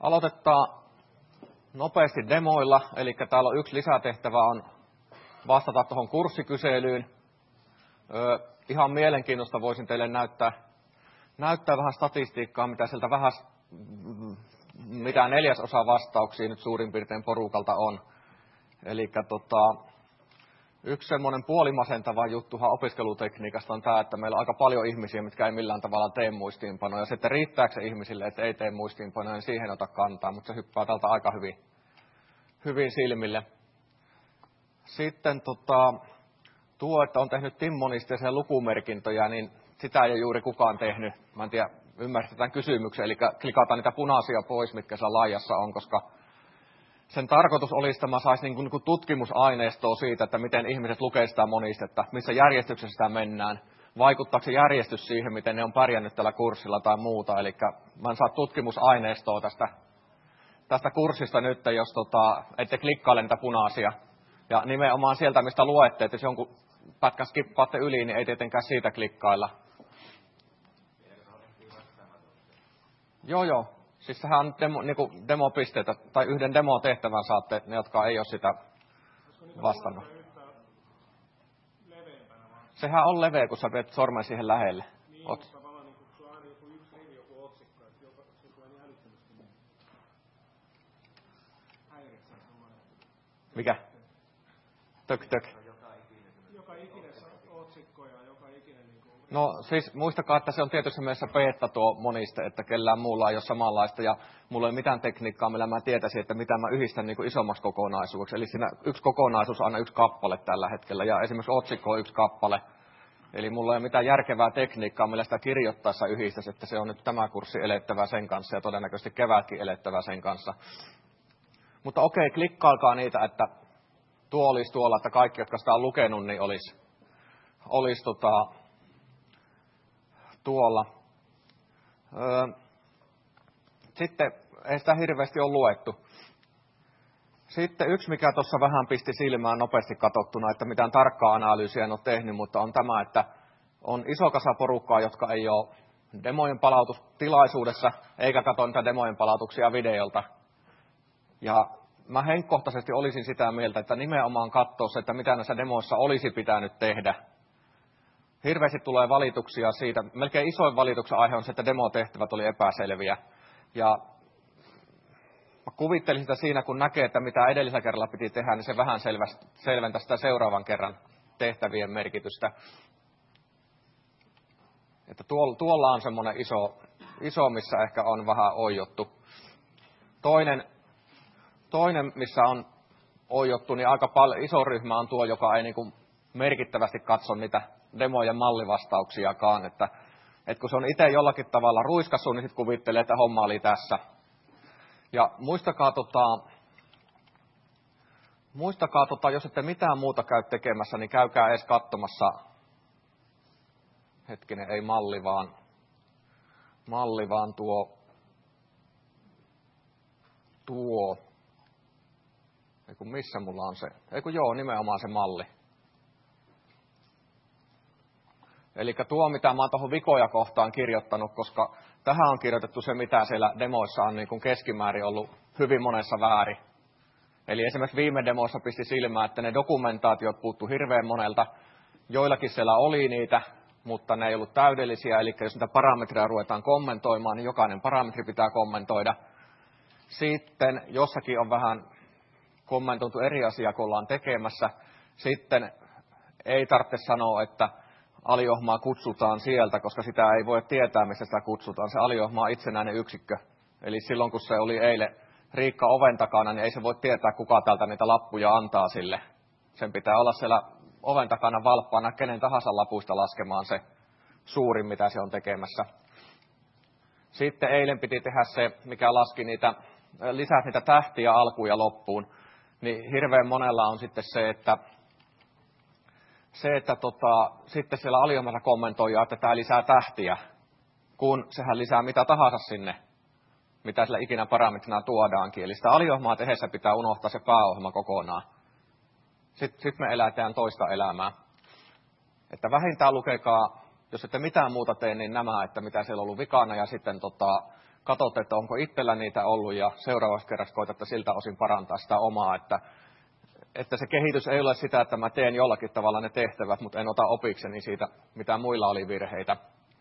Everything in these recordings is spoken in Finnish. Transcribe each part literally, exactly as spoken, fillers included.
Aloitetaan nopeasti demoilla, eli täällä on yksi lisätehtävä on vastata tuohon kurssikyselyyn. Öö, ihan mielenkiintoista voisin teille näyttää, näyttää vähän statistiikkaa, mitä sieltä vähän, mitä neljäsosa vastauksia nyt suurin piirtein porukalta on. Eli tota, yksi semmoinen puolimasentava juttuhan opiskelutekniikasta on tämä, että meillä on aika paljon ihmisiä, mitkä ei millään tavalla tee muistiinpanoja. Sitten riittääkö se ihmisille, että ei tee muistiinpanoja, niin siihen ota kantaa, mutta se hyppää tältä aika hyvin, hyvin silmille. Sitten tota, tuo, että on tehnyt timmonisteisia lukumerkintöjä, niin sitä ei ole juuri kukaan tehnyt. Mä en tiedä, ymmärrätte tämän kysymyksen, eli klikataan niitä punaisia pois, mitkä siellä laajassa on, koska sen tarkoitus olisi, että mä saisin niin kuin tutkimusaineistoa siitä, että miten ihmiset lukee sitä monistetta, missä järjestyksessä sitä mennään. Vaikuttaako se järjestys siihen, miten ne on pärjännyt tällä kurssilla tai muuta. Eli mä en saa tutkimusaineistoa tästä, tästä kurssista nyt, jos tota, ette klikkaile niitä punaisia. Ja nimenomaan sieltä, mistä luette, että jos jonkun pätkän skippaatte yli, niin ei tietenkään siitä klikkailla. Joo, joo. Siis sehän on demo, niinku demopisteitä, tai yhden demotehtävän saatte, ne jotka ei ole sitä vastannut. Sehän on leveä, kun sä viet sormen siihen lähelle. Niin, Ot... mutta tavallaan niin, kun sulla on aina joku yksi rivi, joku otsikko, että joka, se tulee niin älyttömästi niin häiritsee semmoinen. Mikä? Tök, tök. Joka ikinen otsikko ja joka ikinen niin kuin... No siis muistakaa, että se on tietysti mielessä beta tuo moniste, että kellään muulla ei ole samanlaista ja mulla ei ole mitään tekniikkaa, millä mä tietäisin, että mitä mä yhdistän niin kuin isommaksi kokonaisuudeksi. Eli siinä yksi kokonaisuus on aina yksi kappale tällä hetkellä ja esimerkiksi otsikko on yksi kappale. Eli mulla ei ole mitään järkevää tekniikkaa, millä sitä kirjoittaessa yhdistäisi, että se on nyt tämä kurssi elettävä sen kanssa ja todennäköisesti kevätkin elettävä sen kanssa. Mutta okei, klikkaakaa niitä, että tuo olisi tuolla, että kaikki, jotka sitä on lukenut, niin olisi, olisi tota, tuolla. Öö, sitten ei sitä hirveästi ole luettu. Sitten yksi, mikä tuossa vähän pisti silmään nopeasti katsottuna, että mitään tarkkaa analyysiä en ole tehnyt, mutta on tämä, että on iso kasa porukkaa, jotka ei ole demojen palautustilaisuudessa, eikä katso niitä demojen palautuksia videolta. Ja mä henkkohtaisesti olisin sitä mieltä, että nimenomaan katsoo se, että mitä näissä demoissa olisi pitänyt tehdä. Hirveästi tulee valituksia siitä. Melkein isoin valituksen aihe on se, että demotehtävät oli epäselviä. Ja mä kuvittelin sitä siinä, kun näkee, että mitä edellisellä kerralla piti tehdä, niin se vähän selventää sitä seuraavan kerran tehtävien merkitystä. Että tuolla on semmoinen iso, iso, missä ehkä on vähän oijottu. Toinen, toinen missä on oijottu, niin aika paljon iso ryhmä on tuo, joka ei niin kuin merkittävästi katso niitä demojen mallivastauksiakaan. Että, että kun se on itse jollakin tavalla ruiskassu, niin sitten kuvittelee, että homma oli tässä. Ja muistakaa, tota, muistakaa tota, jos ette mitään muuta käy tekemässä, niin käykää edes katsomassa, hetkinen, ei malli vaan, malli vaan tuo, tuo, ei kun missä mulla on se, ei kun joo, nimenomaan se malli. Eli tuo, mitä mä oon tuohon vikoja kohtaan kirjoittanut, koska tähän on kirjoitettu se, mitä siellä demoissa on niin kuin keskimäärin ollut hyvin monessa väärin. Eli esimerkiksi viime demoissa pisti silmään, että ne dokumentaatiot puuttu hirveän monelta. Joillakin siellä oli niitä, mutta ne ei ollut täydellisiä. Eli jos niitä parametreja ruvetaan kommentoimaan, niin jokainen parametri pitää kommentoida. Sitten jossakin on vähän kommentoitu eri asiaa, kun ollaan tekemässä. Sitten ei tarvitse sanoa, että aliohmaa kutsutaan sieltä, koska sitä ei voi tietää, missä sitä kutsutaan. Se aliohma on itsenäinen yksikkö. Eli silloin, kun se oli eilen Riikka oven takana, niin ei se voi tietää, kuka täältä niitä lappuja antaa sille. Sen pitää olla siellä oven takana valppaana kenen tahansa lapuista laskemaan se suurin, mitä se on tekemässä. Sitten eilen piti tehdä se, mikä laski niitä, lisäsi niitä tähtiä alkuun ja loppuun. Niin hirveän monella on sitten se, että Se, että tota, sitten siellä aliohmassa kommentoijaa, että tämä lisää tähtiä, kun sehän lisää mitä tahansa sinne, mitä sillä ikinä parametrina tuodaankin. Eli sitä aliohmaa tehdessä pitää unohtaa se pääohjelma kokonaan. Sitten sit me elätään toista elämää. Että vähintään lukekaa, jos ette mitään muuta tee, niin nämä, että mitä siellä on ollut vikana, ja sitten tota, katsotte, että onko itsellä niitä ollut ja seuraavaksi kerrassa koetatte siltä osin parantaa sitä omaa, että, että se kehitys ei ole sitä, että mä teen jollakin tavalla ne tehtävät, mutta en ota opikseni siitä, mitä muilla oli virheitä.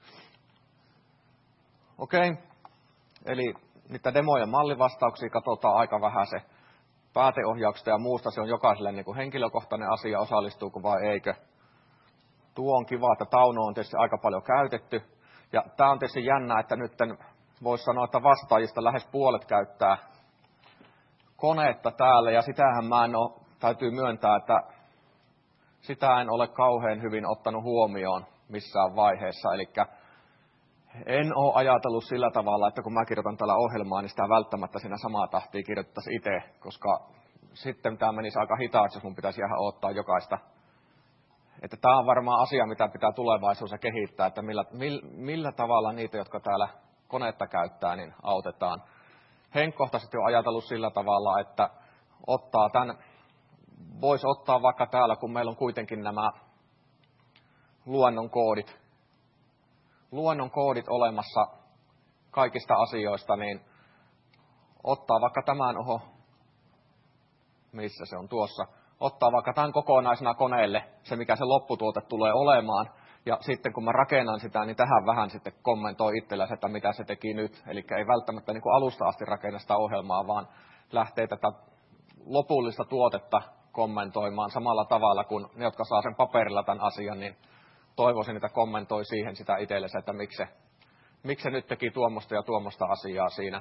Okei, eli niitä demojen mallivastauksia katsotaan aika vähän se pääteohjauksesta ja muusta, se on jokaiselle niin kuin henkilökohtainen asia, osallistuuko vai eikö. Tuo on kiva, että Tauno on tietysti aika paljon käytetty. Ja tämä on tietysti jännä, että nyt voisi sanoa, että vastaajista lähes puolet käyttää koneetta täällä. Ja sitähän mä en ole, täytyy myöntää, että sitä en ole kauhean hyvin ottanut huomioon missään vaiheessa. Eli en ole ajatellut sillä tavalla, että kun mä kirjoitan tällä ohjelmaa, niin sitä välttämättä siinä samaa tahtia kirjoittaisi itse, koska sitten tämä menisi aika hitaaksi, jos mun pitäisi ihan odottaa jokaista. Että tämä on varmaan asia, mitä pitää tulevaisuudessa kehittää, että millä, millä tavalla niitä, jotka täällä konetta käyttää, niin autetaan. Henkkohtaisesti on ajatellut sillä tavalla, että ottaa tämän, voisi ottaa vaikka täällä, kun meillä on kuitenkin nämä luonnon koodit, luonnon koodit olemassa kaikista asioista, niin ottaa vaikka tämän, oho, missä se on tuossa, ottaa vaikka tämän kokonaisena koneelle, se mikä se lopputuote tulee olemaan, ja sitten kun mä rakennan sitä, niin tähän vähän sitten kommentoi itsellänsä, että mitä se teki nyt. Eli ei välttämättä niin kuin alusta asti rakenna sitä ohjelmaa, vaan lähtee tätä lopullista tuotetta kommentoimaan samalla tavalla kuin ne, jotka saa sen paperilla tämän asian, niin toivoisin, että kommentoi siihen sitä itsellensä, että miksi se, miksi se nyt teki tuommoista ja tuommoista asiaa siinä.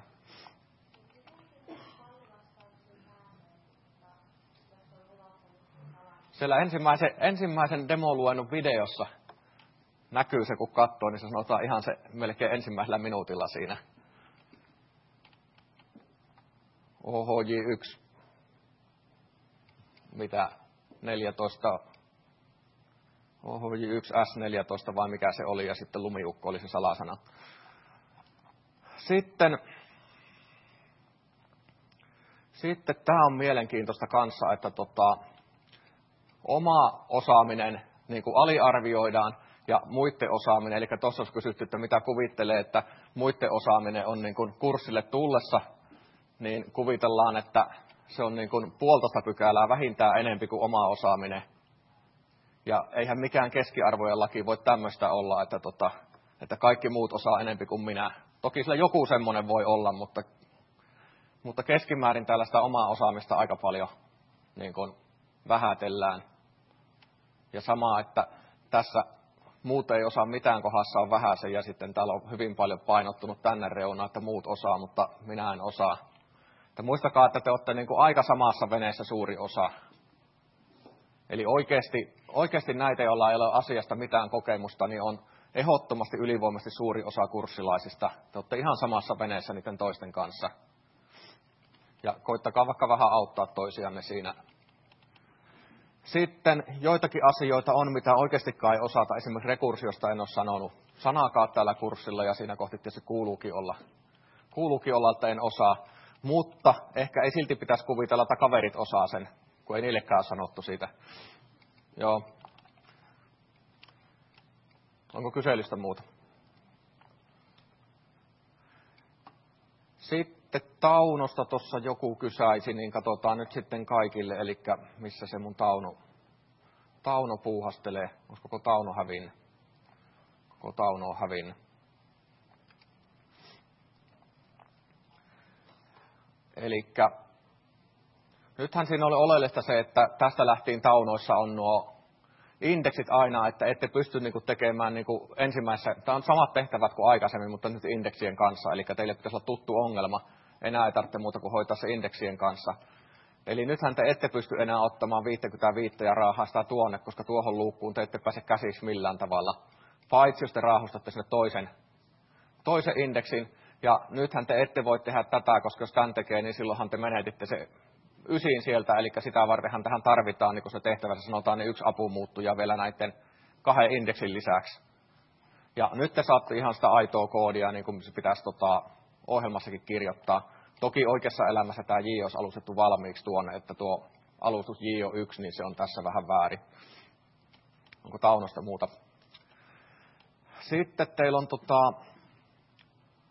Siellä ensimmäisen, ensimmäisen demoluennon videossa näkyy se, kun katsoo, niin se sanotaan ihan se melkein ensimmäisellä minuutilla siinä. O H J yksi. Mitä? neljätoista. O H J yksi S neljätoista vai mikä se oli, ja sitten lumiukko oli se salasana. Sitten, sitten tämä on mielenkiintoista kanssa, että tota, oma osaaminen niin kuin aliarvioidaan ja muiden osaaminen, eli tuossa olisi kysytty, että mitä kuvittelee, että muiden osaaminen on niin kuin kurssille tullessa, niin kuvitellaan, että se on niin kuin puolitoista pykälää vähintään enempi kuin oma osaaminen. Ja eihän mikään keskiarvojen laki voi tämmöistä olla, että, tota, että kaikki muut osaa enempi kuin minä. Toki sillä joku semmoinen voi olla, mutta, mutta keskimäärin tällaista omaa osaamista aika paljon niin kuin vähätellään. Ja sama, että tässä muut ei osaa mitään, kohdassa on vähäisen, ja sitten täällä on hyvin paljon painottunut tänne reunaan, että muut osaa, mutta minä en osaa. Että muistakaa, että te olette niin kuin aika samassa veneessä suuri osa. Eli oikeasti, oikeasti näitä, joilla ei ole asiasta mitään kokemusta, niin on ehdottomasti ylivoimaisesti suuri osa kurssilaisista. Te olette ihan samassa veneessä niiden toisten kanssa. Ja koittakaa vaikka vähän auttaa toisianne siinä. Sitten joitakin asioita on, mitä oikeastikaan ei osata. Esimerkiksi rekursiosta en ole sanonut sanaakaan täällä kurssilla, ja siinä kohti tietysti kuuluukin olla. Kuuluukin olla, että en osaa. Mutta ehkä ei silti pitäisi kuvitella, että kaverit osaa sen, kun ei niillekään ole sanottu siitä. Joo. Onko kyselystä muuta? Sitten Taunosta tuossa joku kysäisi, niin katsotaan nyt sitten kaikille, eli missä se mun Tauno, Tauno puuhastelee. Onko koko Tauno hävinnyt? Koko Tauno on hävinnyt. Elikkä nythän siinä oli oleellista se, että tästä lähtien Taunoissa on nuo indeksit aina, että ette pysty niinku tekemään niinku ensimmäisessä, tämä on samat tehtävät kuin aikaisemmin, mutta nyt indeksien kanssa, eli teille pitäisi olla tuttu ongelma, enää ei tarvitse muuta kuin hoitaa se indeksien kanssa. Eli nythän te ette pysty enää ottamaan viisikymmentäviisi ja raahaa sitä tuonne, koska tuohon luukkuun te ette pääse käsiksi millään tavalla, paitsi jos te raahustatte sinne toisen, toisen indeksin. Ja nythän te ette voi tehdä tätä, koska jos tämän tekee, niin silloinhan te menetitte se ysiin sieltä, eli sitä vartenhan tähän tarvitaan, niin kun se tehtävässä sanotaan, niin yksi apumuuttuja vielä näiden kahden indeksin lisäksi. Ja nyt te saatte ihan sitä aitoa koodia, niin kuin se pitäisi tota, ohjelmassakin kirjoittaa. Toki oikeassa elämässä tämä J olisi alustettu valmiiksi tuonne, että tuo alustus J O yksi, niin se on tässä vähän väärin. Onko Taunosta muuta? Sitten teillä on tota,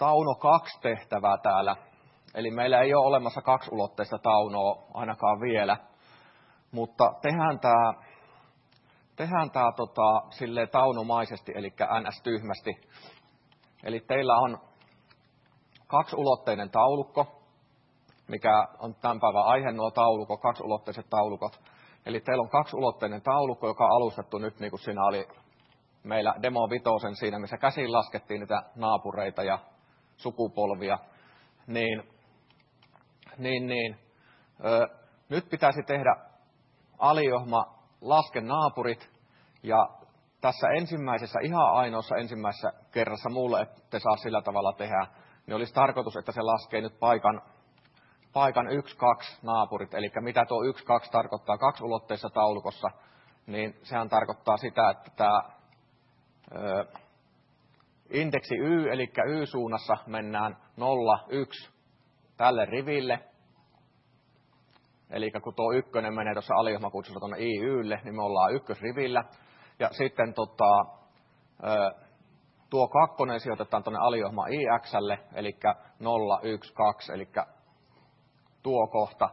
Tauno kaksi tehtävää täällä. Eli meillä ei ole olemassa kaksiulotteista taunoa ainakaan vielä, mutta tehdään tämä tehdään tää, tota, silleen taunomaisesti, eli ns. Tyhmästi. Eli teillä on kaksiulotteinen taulukko, mikä on tämän päivän aihe, nuo taulukot, kaksiulotteiset taulukot. Eli teillä on kaksiulotteinen taulukko, joka on alustettu nyt, niin kuin siinä oli meillä Demo Vitosen siinä, missä käsin laskettiin niitä naapureita ja sukupolvia. Niin, niin, niin. Ö, nyt pitäisi tehdä aliohma laske naapurit, ja tässä ensimmäisessä, ihan ainoassa ensimmäisessä kerrassa, muulle ette saa sillä tavalla tehdä, niin olisi tarkoitus, että se laskee nyt paikan, paikan yksi kaksi naapurit. Eli mitä tuo yksi kaksi tarkoittaa kaksiulotteisessa taulukossa, niin sehän tarkoittaa sitä, että tämä ö, indeksi Y, eli Y-suunnassa mennään nolla yksi tälle riville. Eli kun tuo ykkönen menee tuossa aliohmakutsussa tuonne I Y:lle, niin me ollaan ykkösrivillä. Ja sitten tota, tuo kakkonen sijoitetaan tuonne aliohma I X:lle, eli nolla yksi kaksi, eli tuo kohta.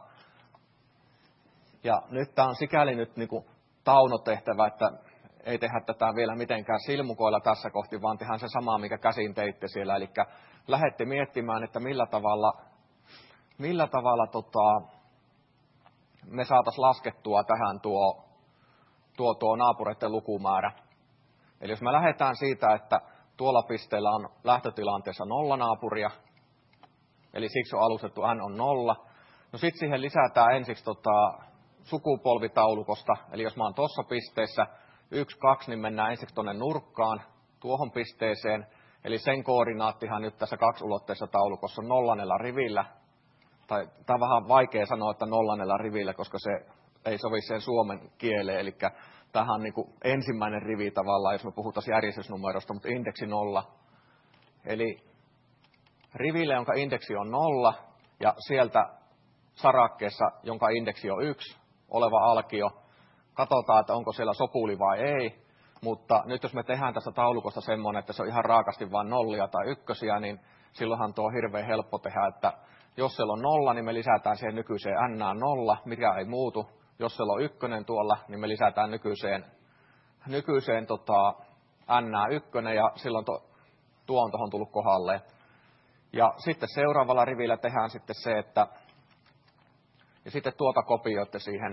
Ja nyt tämä on sikäli nyt niin kuin taunotehtävä, että ei tehdä tätä vielä mitenkään silmukoilla tässä kohti, vaan tehdään se sama, mikä käsin teitte siellä. Eli lähdette miettimään, että millä tavalla, millä tavalla tota, me saataisiin laskettua tähän tuo, tuo, tuo naapureiden lukumäärä. Eli jos me lähdetään siitä, että tuolla pisteellä on lähtötilanteessa nolla naapuria, eli siksi on alustettu n on nolla, no sitten siihen lisätään ensiksi tota, sukupolvitaulukosta, eli jos mä oon tuossa pisteessä yksi kaksi, niin mennään ensiksi tuonne nurkkaan tuohon pisteeseen, eli sen koordinaattihan nyt tässä kaksiulotteisessa taulukossa on nollannella rivillä, tai tämä on vähän vaikea sanoa, että nollannella rivillä, koska se ei sovi sen suomen kieleen, eli tämähän on niin kuin ensimmäinen rivi tavallaan, jos me puhutaan järjestysnumerosta, mutta indeksi nolla. Eli riville, jonka indeksi on nolla, ja sieltä sarakkeessa, jonka indeksi on yksi, oleva alkio, katsotaan, että onko siellä sopuli vai ei, mutta nyt jos me tehdään tästä taulukosta semmoinen, että se on ihan raakasti vain nollia tai ykkösiä, niin silloinhan tuo on hirveän helppo tehdä, että jos siellä on nolla, niin me lisätään siihen nykyiseen n nolla, mikä ei muutu. Jos siellä on ykkönen tuolla, niin me lisätään nykyiseen, nykyiseen tota, n ykkönen, ja silloin to, tuo on tuohon tullut kohdalleen. Ja sitten seuraavalla rivillä tehdään sitten se, että ja sitten tuota kopioitte siihen,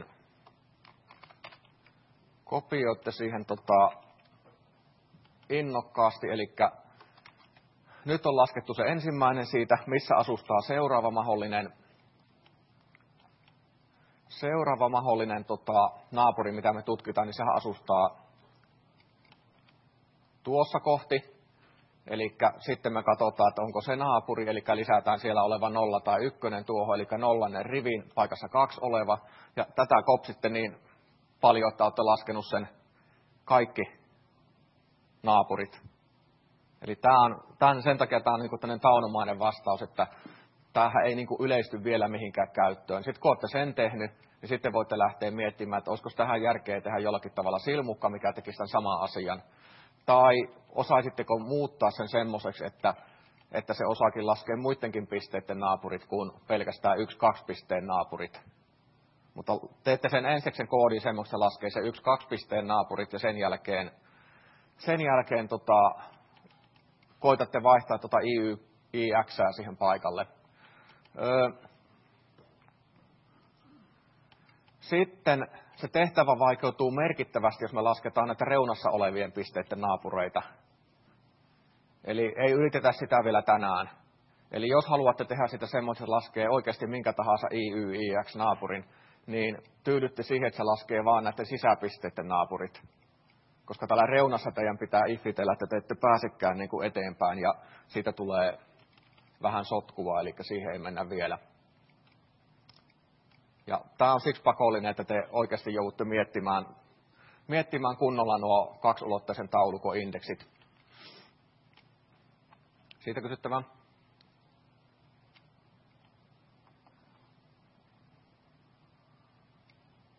kopioitte siihen tota, innokkaasti, eli nyt on laskettu se ensimmäinen siitä, missä asustaa seuraava mahdollinen, seuraava mahdollinen tota, naapuri, mitä me tutkitaan, niin sehän asustaa tuossa kohti. Eli sitten me katsotaan, että onko se naapuri, eli lisätään siellä oleva nolla tai ykkönen tuohon, eli nollannen rivin paikassa kaksi oleva. Ja tätä kopsitte niin paljon, että olette laskenut sen kaikki naapurit. Eli tämä on, tämän, sen takia tämä on niin tämmöinen taunomainen vastaus, että tämähän ei niin yleisty vielä mihinkään käyttöön. Sitten kun olette sen tehnyt, niin sitten voitte lähteä miettimään, että olisiko tähän järkeä tehdä jollakin tavalla silmukka, mikä tekisi tämän saman asian. Tai osaisitteko muuttaa sen semmoiseksi, että, että se osaakin laskea muidenkin pisteiden naapurit kuin pelkästään yksi kaksi pisteen naapurit. Mutta teette sen ensiksi sen koodin semmoista, että laskee se yksi kaksi pisteen naapurit ja sen jälkeen, sen jälkeen tota, koitatte vaihtaa tuota I Y, I X:ää siihen paikalle. Öö, sitten se tehtävä vaikeutuu merkittävästi, jos me lasketaan näitä reunassa olevien pisteiden naapureita. Eli ei yritetä sitä vielä tänään. Eli jos haluatte tehdä sitä semmoista, että laskee oikeasti minkä tahansa I Y, I X naapurin, niin tyydytte siihen, että se laskee vaan näiden sisäpisteiden naapurit. Koska täällä reunassa teidän pitää ifitellä, että te ette pääsekään niin kuin eteenpäin ja siitä tulee vähän sotkua, eli siihen ei mennä vielä. Ja tämä on siksi pakollinen, että te oikeasti joudutte miettimään, miettimään kunnolla nuo kaksiulotteisen taulukon indeksit. Siitä kysyttävää?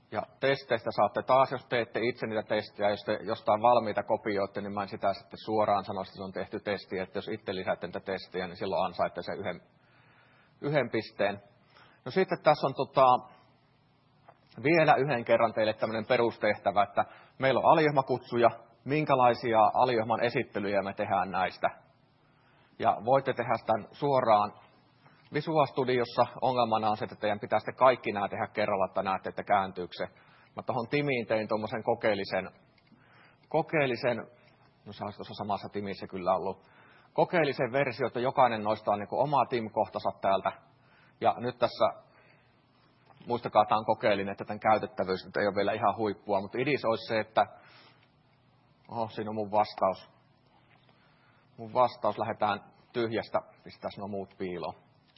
Ja testeistä saatte taas, jos teette itse niitä testejä, jos te jostain valmiita kopioitte, niin mä en sitä sitten suoraan sano, että se on tehty testi, että jos itse lisäätte niitä testejä, niin silloin ansaitte sen yhden, yhden pisteen. No sitten tässä on tota, vielä yhden kerran teille tämmöinen perustehtävä, että meillä on aliohmakutsuja, minkälaisia aliohman esittelyjä me tehdään näistä. Ja voitte tehdä sitä suoraan Visual Studiossa. Ongelmana on se, että teidän pitää sitten kaikki nämä tehdä kerralla, että näette, että kääntyykö se. Mä tuohon Timiin tein tuommoisen kokeellisen, kokeellisen, no se olisi tuossa samassa Timissä kyllä ollut, kokeellisen versio, että jokainen noista on niin kuin oma Tim-kohtansa täältä. Ja nyt tässä, muistakaa, tämä on kokeellinen, että tämän käytettävyys nyt ei ole vielä ihan huippua, mutta idis olisi se, että, oho, siinä on mun vastaus. Mun vastaus, lähdetään tyhjästä, pistää nuo muut piiloon.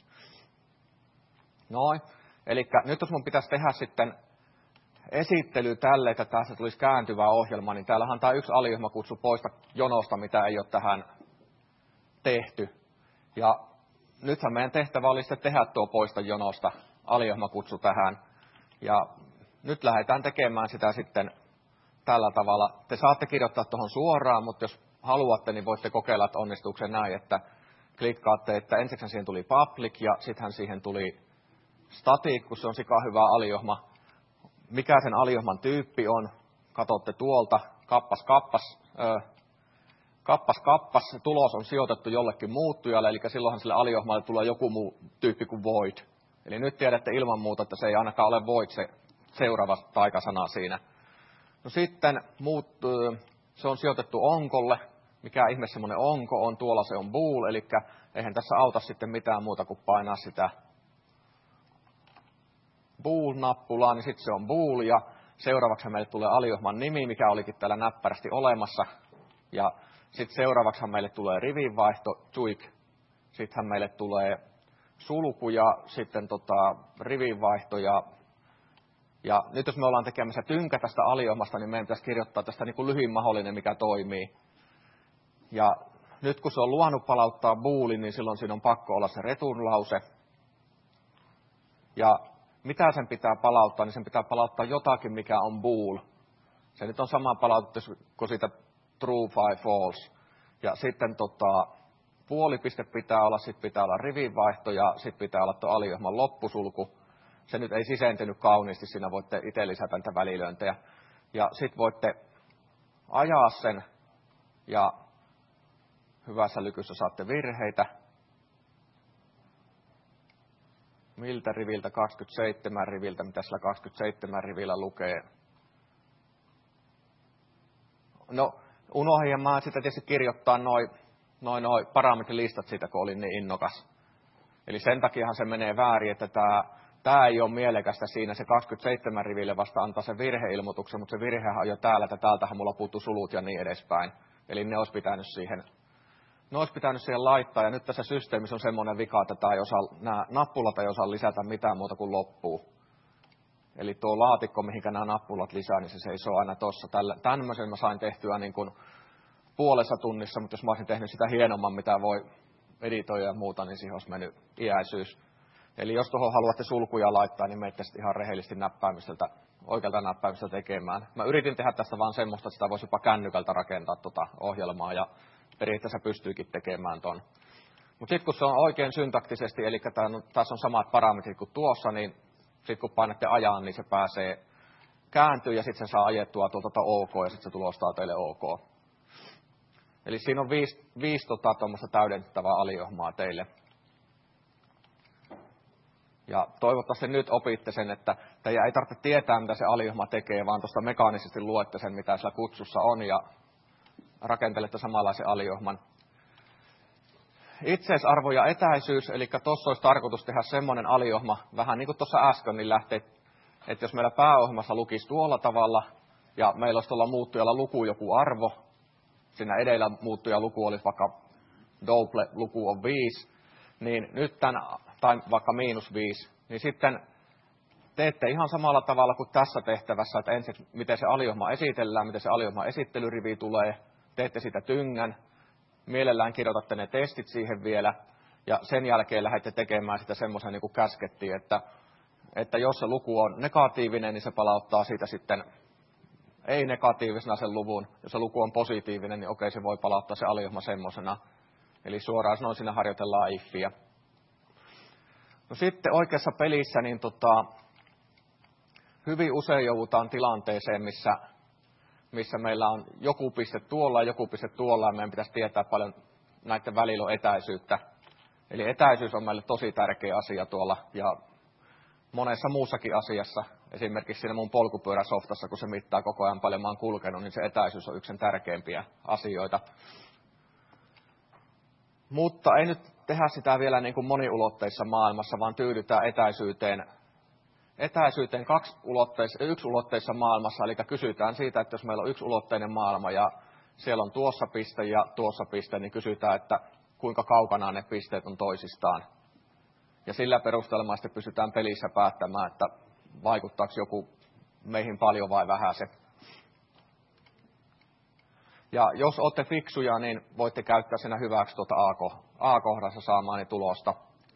Noin. Eli nyt jos mun pitäisi tehdä sitten esittely tälle, että tässä tulisi kääntyvä ohjelma, niin täällähän on tämä yksi aliohmakutsu poista jonosta, mitä ei ole tähän tehty. Ja nythän meidän tehtävä oli sitten tehdä tuo poista jonosta aliohmakutsu tähän. Ja nyt lähdetään tekemään sitä sitten tällä tavalla. Te saatte kirjoittaa tuohon suoraan, mutta jos haluatte, niin voitte kokeilla, että onnistuuko se näin, että klikkaatte, että ensiksi siihen tuli public ja sittenhän siihen tuli static, kun se on sika hyvä aliohma. Mikä sen aliohman tyyppi on? Katsotte tuolta, kappas, kappas, ö, kappas, kappas, tulos on sijoitettu jollekin muuttujalle, eli silloinhan sille aliohmalle tulee joku muu tyyppi kuin void. Eli nyt tiedätte ilman muuta, että se ei ainakaan ole void se seuraava taikasana siinä. No sitten muut, se on sijoitettu onkolle. Mikä ihme semmoinen onko on? Tuolla se on bool, eli eihän tässä auta sitten mitään muuta kuin painaa sitä bool-nappulaa, niin sitten se on bool, ja seuraavaksi meille tulee aliohman nimi, mikä olikin täällä näppärästi olemassa, ja sitten seuraavaksi meille tulee rivinvaihto, tweak, sittenhän meille tulee sulku, ja sitten tota, rivinvaihto, ja, ja nyt jos me ollaan tekemässä tynkä tästä aliohmasta, niin meidän pitäisi kirjoittaa tästä niin kuin lyhin mahdollinen, mikä toimii. Ja nyt kun se on luvannut palauttaa boolin, niin silloin siinä on pakko olla se return-lause. Ja mitä sen pitää palauttaa, niin sen pitää palauttaa jotakin, mikä on bool. Se nyt on sama palautettu kuin siitä true vai false. Ja sitten tota, puolipiste pitää olla, sitten pitää olla rivinvaihto ja sitten pitää olla tuo aliohman loppusulku. Se nyt ei sisääntynyt kauniisti, siinä voitte itse lisätä niitä välilöintejä. Ja sitten voitte ajaa sen ja hyvässä lykyssä saatte virheitä. Miltä riviltä? kaksikymmentäseitsemän riviltä. Mitä sillä kaksikymmentäseitsemän rivillä lukee? No, unohdin mä sitten tietysti kirjoittaa noin noi, noi parametrilistat siitä, kun olin niin innokas. Eli sen takiahan se menee väärin, että tämä, tämä ei ole mielekästä siinä. Se kaksikymmentäseitsemän riville vasta antaa sen virheilmoituksen, mutta se virhehän on jo täällä, että täältähän mulla puuttuu sulut ja niin edespäin. Eli ne olisi pitänyt siihen Ne olisi pitänyt siihen laittaa, ja nyt tässä systeemissä on semmoinen vika, että tämä ei osaa, nämä nappulat ei osaa lisätä mitään muuta kuin loppuu. Eli tuo laatikko, mihinkä nämä nappulat lisää, niin se seisoo aina tuossa. Tämmöisen mä sain tehtyä niin kuin puolessa tunnissa, mutta jos mä olisin tehnyt sitä hienomman, mitä voi editoida ja muuta, niin siihen olisi mennyt iäisyys. Eli jos tuohon haluatte sulkuja laittaa, niin menette sitten ihan rehellisesti näppäimistöltä, oikealta näppäimistöltä tekemään. Mä yritin tehdä tästä vaan semmoista, että sitä voisi jopa kännykältä rakentaa tuota ohjelmaa, ja periaatteessa pystyykin tekemään ton. Mutta sitten kun se on oikein syntaktisesti, eli tässä on samat parametrit kuin tuossa, niin sitten kun painatte ajan, niin se pääsee kääntyy ja sitten se saa ajettua tuolta OK ja sitten se tulostaa teille OK. Eli siinä on viisi, viisi tota, tuommoista täydentävää aliohmaa teille. Ja toivottavasti nyt opitte sen, että teidän ei tarvitse tietää, mitä se aliohma tekee, vaan tuosta mekaanisesti luette sen, mitä sillä kutsussa on, ja rakentelette samanlaisen aliohman. Itseisarvo ja etäisyys, eli tuossa olisi tarkoitus tehdä semmoinen aliohma, vähän niin kuin tuossa äsken, niin lähtee, että jos meillä pääohjelmassa lukisi tuolla tavalla, ja meillä olisi tuolla muuttujalla luku joku arvo, siinä edellä muuttuja luku olisi vaikka double-luku on viisi, niin nyt tämän, tai vaikka miinus viisi, niin sitten teette ihan samalla tavalla kuin tässä tehtävässä, että ensin miten se aliohma esitellään, miten se aliohma esittelyrivi tulee, teette sitä tyngän, mielellään kirjoitatte ne testit siihen vielä, ja sen jälkeen lähdette tekemään sitä semmoisen niin kuin käskettiin, että että jos se luku on negatiivinen, niin se palauttaa siitä sitten ei-negatiivisena sen luvun. Jos se luku on positiivinen, niin okei, se voi palauttaa se aliohjelma semmosena. Eli suoraan sanoen siinä harjoitellaan iffiä. No sitten oikeassa pelissä niin tota, hyvin usein joudutaan tilanteeseen, missä, missä meillä on joku piste tuolla ja joku piste tuolla, ja meidän pitäisi tietää paljon näiden välillä on etäisyyttä. Eli etäisyys on meille tosi tärkeä asia tuolla, ja monessa muussakin asiassa, esimerkiksi siinä mun polkupyöräsoftassa, kun se mittaa koko ajan paljon mä oon kulkenut, niin se etäisyys on yksi tärkeimpiä asioita. Mutta ei nyt tehdä sitä vielä niin kuin moniulotteissa maailmassa, vaan tyydytään etäisyyteen, etäisyyteen kaksiulotteissa, yksiulotteissa maailmassa. Eli kysytään siitä, että jos meillä on yksiulotteinen maailma ja siellä on tuossa piste ja tuossa piste, niin kysytään, että kuinka kaukana ne pisteet on toisistaan. Ja sillä perusteella sitten pystytään pelissä päättämään, että vaikuttaako joku meihin paljon vai vähäsen. Ja jos olette fiksuja, niin voitte käyttää siinä hyväksi tuota A-kohdassa saamaani tulosta.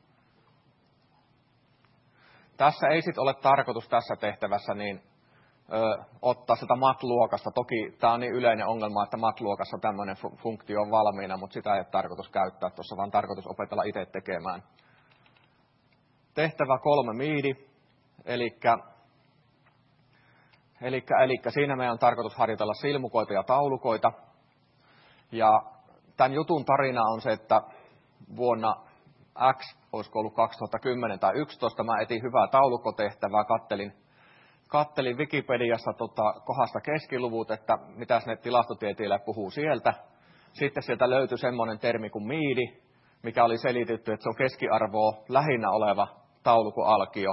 Tässä ei sitten ole tarkoitus tässä tehtävässä niin ö, ottaa sitä mat-luokasta. Toki tämä on niin yleinen ongelma, että mat-luokassa tämmöinen funktio on valmiina, mutta sitä ei ole tarkoitus käyttää tuossa, vaan tarkoitus opetella itse tekemään. Tehtävä kolme miidi, eli Elikkä, elikkä siinä meidän on tarkoitus harjoitella silmukoita ja taulukoita. Ja tämän jutun tarina on se, että vuonna X, olisiko ollut kaksituhattakymmenen tai yksitoista, mä etin hyvää taulukotehtävää, kattelin, kattelin Wikipediassa tota, kohdasta keskiluvut, että mitä ne tilastotieteilijät puhuu sieltä. Sitten sieltä löytyi semmoinen termi kuin miidi, mikä oli selitetty, että se on keskiarvoa lähinnä oleva taulukoalkio.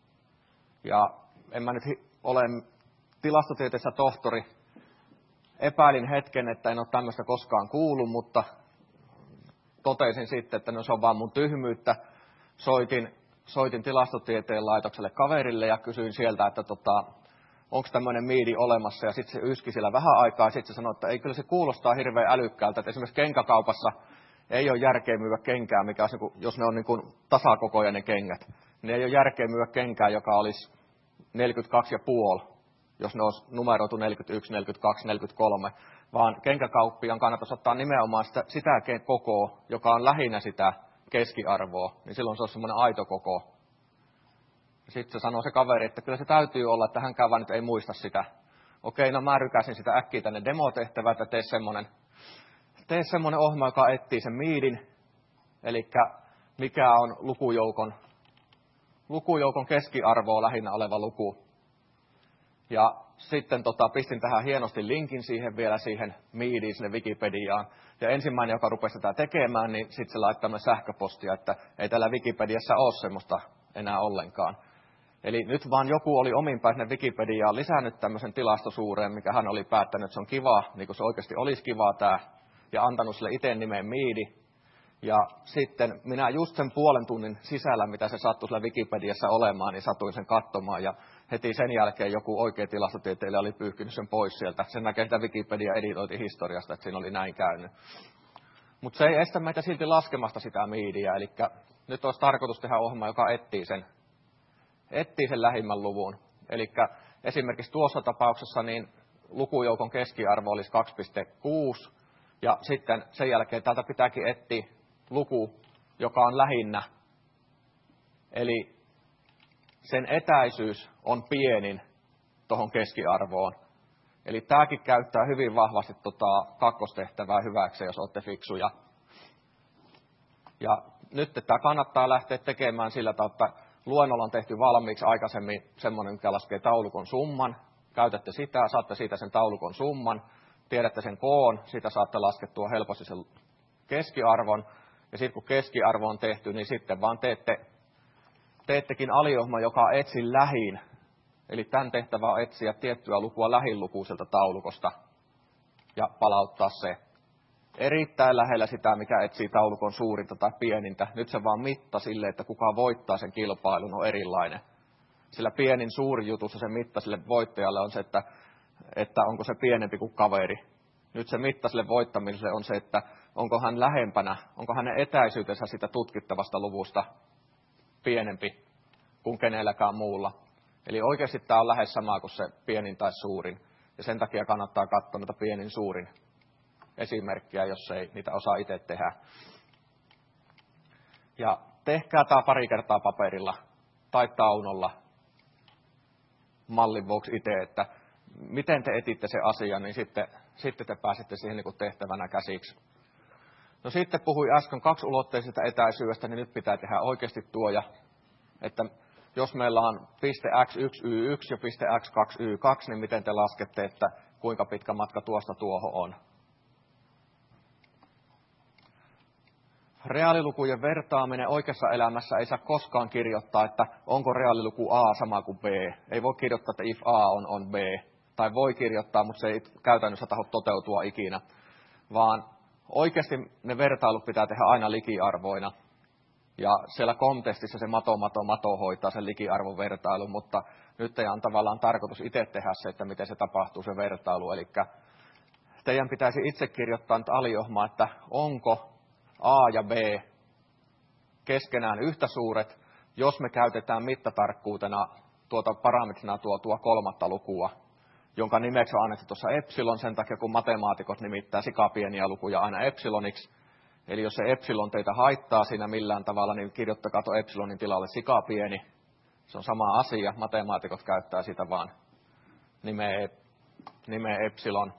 Ja en mä nyt ole tilastotieteessä tohtori. Epäilin hetken, että en ole tämmöistä koskaan kuullut, mutta totesin sitten, että no se on vaan mun tyhmyyttä. Soitin, soitin tilastotieteen laitokselle kaverille ja kysyin sieltä, että tota, onko tämmöinen miidi olemassa. Ja sitten se yski siellä vähän aikaa ja sitten se sanoi, että ei, kyllä se kuulostaa hirveän älykkäältä. Että esimerkiksi kenkäkaupassa ei ole järkeä myyä kenkää, mikä olisi, jos ne on niin kuin tasakokoja ne kengät. Niin ei ole järkeä myyä kenkää, joka olisi neljäkymmentäkaksi pilkku viisi. Jos ne olisi numeroitu neljäkymmentäyksi, neljäkymmentäkaksi, neljäkymmentäkolme, vaan kenkäkauppiaan kannattaisi ottaa nimenomaan sitä, sitä kokoa, joka on lähinnä sitä keskiarvoa, niin silloin se olisi semmoinen aito koko. Sitten se sanoo se kaveri, että kyllä se täytyy olla, että hänkään vaan nyt ei muista sitä. Okei, no mä rykäsin sitä äkkiä tänne demotehtävään, että tee semmoinen, tee semmoinen ohjelma, joka etsii sen miidin, eli mikä on lukujoukon, lukujoukon keskiarvoa lähinnä oleva luku. Ja sitten tota, pistin tähän hienosti linkin siihen vielä siihen miidiin, sinne Wikipediaan. Ja ensimmäinen, joka rupesi tätä tekemään, niin sitten se laittoi tämmöinen sähköpostia, että ei täällä Wikipediassa ole semmoista enää ollenkaan. Eli nyt vaan joku oli ominpäin sinne Wikipediaan lisännyt tämmöisen tilastosuureen, mikä hän oli päättänyt, että se on kiva, niin kuin se oikeasti olisi kiva tämä, ja antanut sille itse nimeen miidi. Ja sitten minä just sen puolen tunnin sisällä, mitä se sattui sillä Wikipediassa olemaan, niin satuin sen katsomaan. Ja heti sen jälkeen joku oikea tilastotieteilijä oli pyyhkinyt sen pois sieltä. Sen näkee, että Wikipedia editoitiin historiasta, että siinä oli näin käynyt. Mutta se ei estä meitä silti laskemasta sitä miidiä. Eli nyt olisi tarkoitus tehdä ohjelma, joka etsii sen, etsii sen lähimmän luvun. Eli esimerkiksi tuossa tapauksessa niin lukujoukon keskiarvo olisi kaksi pilkku kuusi. Ja sitten sen jälkeen täältä pitääkin etsiä luku, joka on lähinnä. Eli sen etäisyys on pienin tuohon keskiarvoon. Eli tämäkin käyttää hyvin vahvasti tota kakkostehtävää hyväksi, jos olette fiksuja. Ja nyt tämä kannattaa lähteä tekemään sillä tavalla, että luennolla on tehty valmiiksi aikaisemmin semmoinen, mikä laskee taulukon summan. Käytätte sitä, saatte siitä sen taulukon summan. Tiedätte sen koon, siitä saatte laskettua helposti sen keskiarvon. Ja sitten kun keskiarvo on tehty, niin sitten vaan teette, teettekin aliohjelma, joka etsi lähin. Eli tämän tehtävä on etsiä tiettyä lukua lähilukuiselta taulukosta ja palauttaa se erittäin lähellä sitä, mikä etsii taulukon suurinta tai pienintä. Nyt se vaan mitta sille, että kuka voittaa sen kilpailun, on erilainen. Sillä pienin suuri jutussa se mitta sille voittajalle on se, että että onko se pienempi kuin kaveri. Nyt se mitta sille voittamiselle on se, että onko hän lähempänä, onko hänen etäisyytensä sitä tutkittavasta luvusta pienempi kuin kenelläkään muulla. Eli oikeasti tämä on lähes sama kuin se pienin tai suurin. Ja sen takia kannattaa katsoa noita pienin suurin esimerkkiä, jos ei niitä osaa itse tehdä. Ja tehkää tämä pari kertaa paperilla tai taunolla mallin vuoksi itse, että miten te etitte se asia, niin sitten, sitten te pääsette siihen niin kuin tehtävänä käsiksi. No sitten puhuin äsken kaksiulotteisesta etäisyydestä, niin nyt pitää tehdä oikeasti tuo, ja, että jos meillä on piste x yksi y yksi ja piste x kaksi y kaksi, niin miten te laskette, että kuinka pitkä matka tuosta tuohon on. Reaalilukujen vertaaminen oikeassa elämässä ei saa koskaan kirjoittaa, että onko reaaliluku A sama kuin B. Ei voi kirjoittaa, että if A on, on B. Tai voi kirjoittaa, mutta se ei käytännössä taho toteutua ikinä. Vaan oikeasti ne vertailut pitää tehdä aina likiarvoina. Ja siellä kontestissa se mato, mato, mato hoitaa sen likiarvon vertailun, mutta nyt teidän on tavallaan tarkoitus itse tehdä se, että miten se tapahtuu se vertailu. Eli teidän pitäisi itse kirjoittaa nyt aliohmaa, että onko A ja B keskenään yhtä suuret, jos me käytetään mittatarkkuutena tuota parametrina tuotua kolmatta lukua, jonka nimeksi on annettu tuossa epsilon sen takia, kun matemaatikot nimittää sikapieniä lukuja aina epsiloniksi. Eli jos se epsilon teitä haittaa siinä millään tavalla, niin kirjoittakaa tuo epsilonin tilalle sikapieni. Se on sama asia, matemaatikot käyttää sitä vaan nimeä, nimeä epsilon.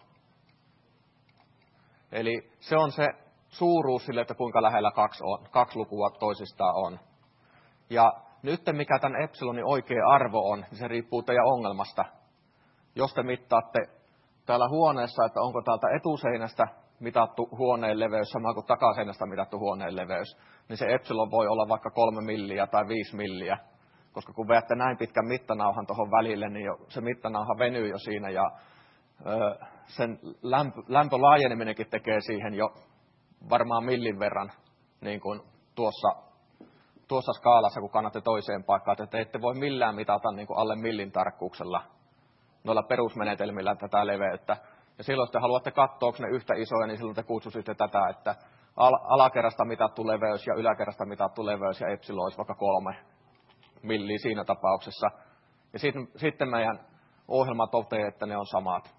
Eli se on se suuruus sille, että kuinka lähellä kaksi, on, kaksi lukua toisistaan on. Ja nyt mikä tämän epsilonin oikea arvo on, niin se riippuu teidän ongelmasta. Jos te mittaatte täällä huoneessa, että onko täältä etuseinästä mitattu huoneen leveys sama kuin takaseinästä mitattu huoneen leveys, niin se epsilon voi olla vaikka kolme milliä tai viisi milliä. Koska kun veätte näin pitkän mittanauhan tuohon välille, niin jo, se mittanauha venyy jo siinä ja ö, sen lämpö, lämpölaajeneminenkin tekee siihen jo varmaan millin verran niin kuin tuossa, tuossa skaalassa, kun kannatte toiseen paikkaan, että te ette voi millään mitata niin kuin alle millin tarkkuuksella noilla perusmenetelmillä tätä leveyttä. Ja silloin, jos te haluatte katsoa, onko ne yhtä isoja, niin silloin te kutsuisitte tätä, että al- alakerrasta mitattu leveys ja yläkerrasta mitattu leveys ja epsilon olisi vaikka kolme milliä siinä tapauksessa. Ja sitten, sitten meidän ohjelma toteaa, että ne on samat.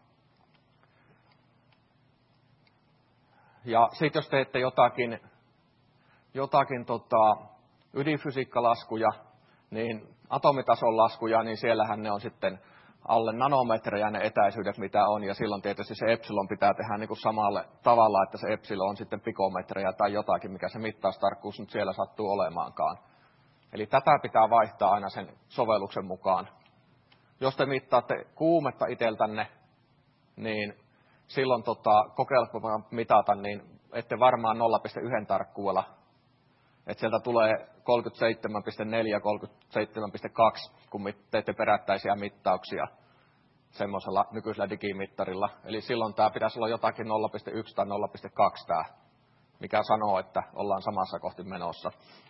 Ja sitten jos teette jotakin, jotakin tota, ydinfysiikkalaskuja, niin atomitason laskuja, niin siellähän ne on sitten alle nanometrejä ne etäisyydet, mitä on, ja silloin tietysti se epsilon pitää tehdä niin kuin samalle tavalla, että se epsilon on sitten pikometrejä tai jotakin, mikä se mittaustarkkuus nyt siellä sattuu olemaankaan. Eli tätä pitää vaihtaa aina sen sovelluksen mukaan. Jos te mittaatte kuumetta itseltänne, niin silloin tota, kokeillaan mitata, niin ette varmaan nolla pilkku yksi tarkkuudella. Että sieltä tulee kolmekymmentäseitsemän pilkku neljä, kolmekymmentäseitsemän pilkku kaksi, kun teette perättäisiä mittauksia semmoisella nykyisellä digimittarilla. Eli silloin tämä pitäisi olla jotakin nolla pilkku yksi tai nolla pilkku kaksi tämä, mikä sanoo, että ollaan samassa kohti menossa.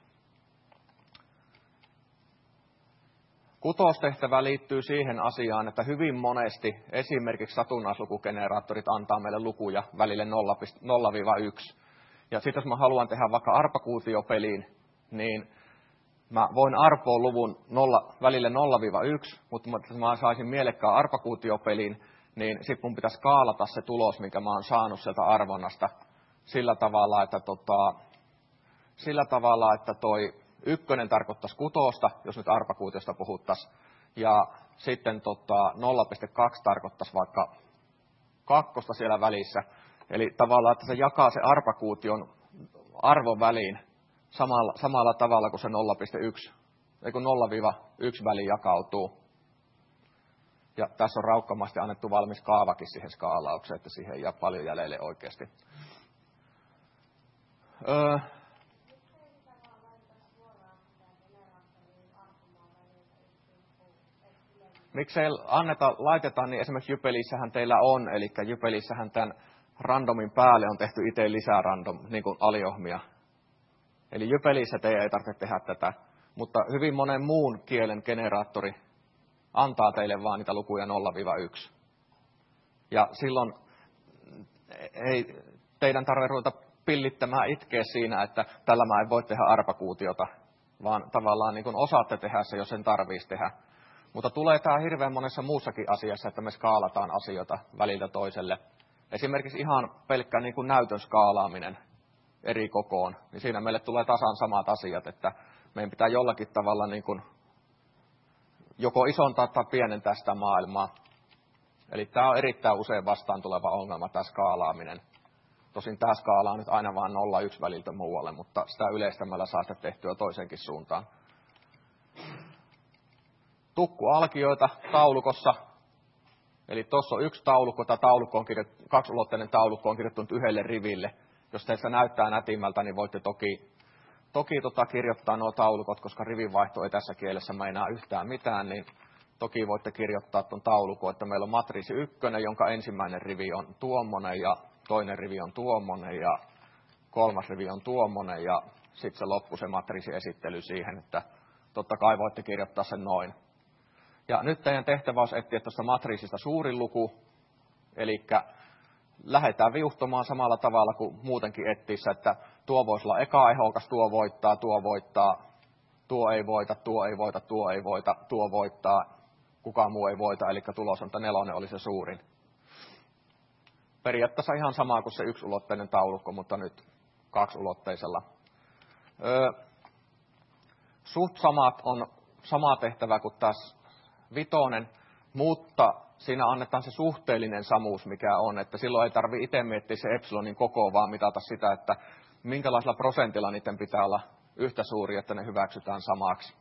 Kutostehtävä liittyy siihen asiaan, että hyvin monesti esimerkiksi satunnaislukugeneraattorit antaa meille lukuja välille nolla yksi. Ja sitten jos mä haluan tehdä vaikka arpakuutiopeliin, niin mä voin arpoa luvun nolla, välille nolla yksi, mutta jos mä saisin mielekkään arpakuutiopeliin, niin sitten mun pitäisi skaalata se tulos, minkä mä oon saanut sieltä arvonnasta sillä tavalla, että, tota, sillä tavalla, että toi ykkönen tarkoittaisi kutosta, jos nyt arpakuutiosta puhuttaisiin, ja sitten tota, nolla pilkku kaksi tarkoittaisi vaikka kakkosta siellä välissä. Eli tavallaan, että se jakaa se arpakuution arvon väliin samalla, samalla tavalla kuin se nolla pilkku yksi, ei kun nolla yksi väliin jakautuu. Ja tässä on raukkamasti annettu valmis kaavakin siihen skaalaukseen, että siihen ei jää paljon jäljelle oikeasti. Öö, Miksei anneta, laitetaan, niin esimerkiksi Jypelissähän teillä on, eli Jypelissähän tämän randomin päälle on tehty itse lisää random, niin kuin aliohmia. Eli Jypelissä teidän ei tarvitse tehdä tätä, mutta hyvin monen muun kielen generaattori antaa teille vaan niitä lukuja nolla yksi. Ja silloin ei teidän tarvitse ruveta pillittämään itkeä siinä, että tällä mä en voi tehdä arpakuutiota, vaan tavallaan niin kuin osaatte tehdä se, jos sen tarvitsisi tehdä. Mutta tulee tämä hirveän monessa muussakin asiassa, että me skaalataan asioita väliltä toiselle. Esimerkiksi ihan pelkkä niin kuin näytön skaalaaminen eri kokoon, niin siinä meille tulee tasan samat asiat, että meidän pitää jollakin tavalla niin kuin joko isontaa tai pienentää sitä maailmaa. Eli tämä on erittäin usein vastaan tuleva ongelma, tämä skaalaaminen. Tosin tämä skaala on nyt aina vain nolla yksi väliltä muualle, mutta sitä yleistämällä saa sitä tehtyä toisenkin suuntaan. Tukkualkioita taulukossa. Eli tuossa on yksi taulukko, tai taulukko on kirjoittu, kaksiulotteinen taulukko on kirjoittunut yhdelle riville. Jos teistä näyttää nätimmältä, niin voitte toki, toki tota kirjoittaa nuo taulukot, koska rivinvaihto ei tässä kielessä meinaa yhtään mitään, niin toki voitte kirjoittaa tuon taulukon, että meillä on matriisi ykkönen, jonka ensimmäinen rivi on tuommoinen, ja toinen rivi on tuommoinen, ja kolmas rivi on tuommoinen, ja sitten se loppu se matriisiesittely siihen, että totta kai voitte kirjoittaa sen noin. Ja nyt teidän tehtävä olisi etsiä tuosta matriisista suurin luku, eli lähdetään viuhtomaan samalla tavalla kuin muutenkin etsissä, että tuo voisi olla eka ehokas, tuo voittaa, tuo voittaa, tuo ei voita, tuo ei voita, tuo ei voita, tuo voittaa, kukaan muu ei voita, eli tulos on, että nelonen oli se suurin. Periaatteessa ihan sama kuin se yksiulotteinen taulukko, mutta nyt kaksiulotteisella. Öö, suht samat on sama tehtävä kuin taas vitonen, mutta siinä annetaan se suhteellinen samuus, mikä on, että silloin ei tarvitse itse miettiä se epsilonin kokoa, vaan mitata sitä, että minkälaisella prosentilla niiden pitää olla yhtä suuri, että ne hyväksytään samaksi.